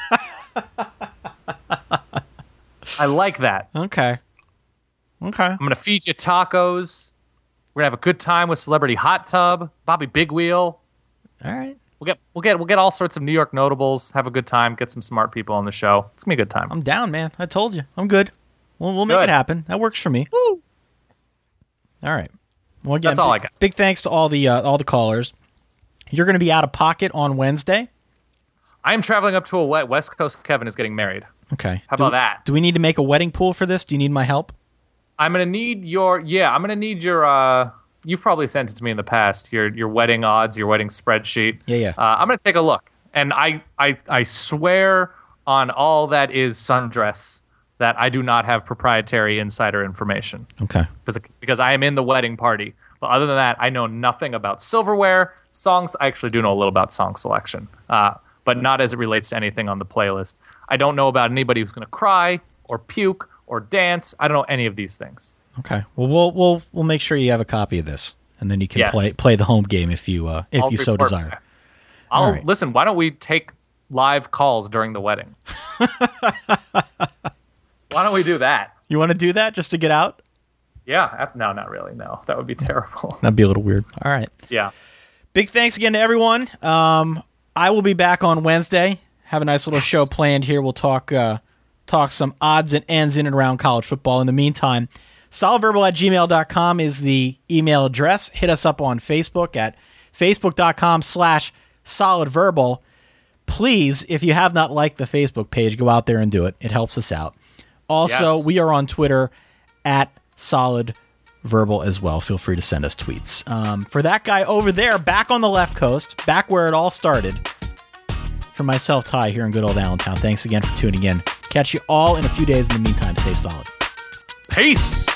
all. I like that. Okay. Okay. I'm gonna feed you tacos. We're gonna have a good time with Celebrity Hot Tub, Bobby Big Wheel. All right. We'll get we'll get we'll get all sorts of New York notables. Have a good time. Get some smart people on the show. It's gonna be a good time. I'm down, man. I told you. I'm good. We'll, we'll make Good. it happen. That works for me. Woo. All right. Well, again, That's all big, I got. Big thanks to all the uh, all the callers. You're going to be out of pocket on Wednesday. I am traveling up to a wet West Coast. Kevin is getting married. Okay. How do, about that? Do we need to make a wedding pool for this? Do you need my help? I'm gonna need your yeah. I'm gonna need your. Uh, you've probably sent it to me in the past. Your your wedding odds, your wedding spreadsheet. Yeah, yeah. Uh, I'm gonna take a look, and I I I swear on all that is sundress that I do not have proprietary insider information. Okay. Because because I am in the wedding party. But other than that, I know nothing about silverware, songs. I actually do know a little about song selection, uh, but not as it relates to anything on the playlist. I don't know about anybody who's going to cry or puke or dance. I don't know any of these things. Okay. Well, we'll we'll we'll make sure you have a copy of this, and then you can Yes. play play the home game if you uh, if I'll you so report desire. back. I'll All right. listen. Why don't we take live calls during the wedding? Why don't we do that? You want to do that just to get out? Yeah. ap- No, not really. No, that would be terrible. That'd be a little weird. All right. Yeah. Big thanks again to everyone. Um, I will be back on Wednesday. Have a nice little show planned here. We'll talk uh, talk some odds and ends in and around college football. In the meantime, solidverbal at gmail dot com is the email address. Hit us up on Facebook at facebook.com slash solidverbal. Please, if you have not liked the Facebook page, go out there and do it. It helps us out. Also, Yes. we are on Twitter at solidverbal as well. Feel free to send us tweets. Um, for that guy over there, back on the left coast, back where it all started, for myself, Ty, here in good old Allentown, thanks again for tuning in. Catch you all in a few days. In the meantime, stay solid. Peace.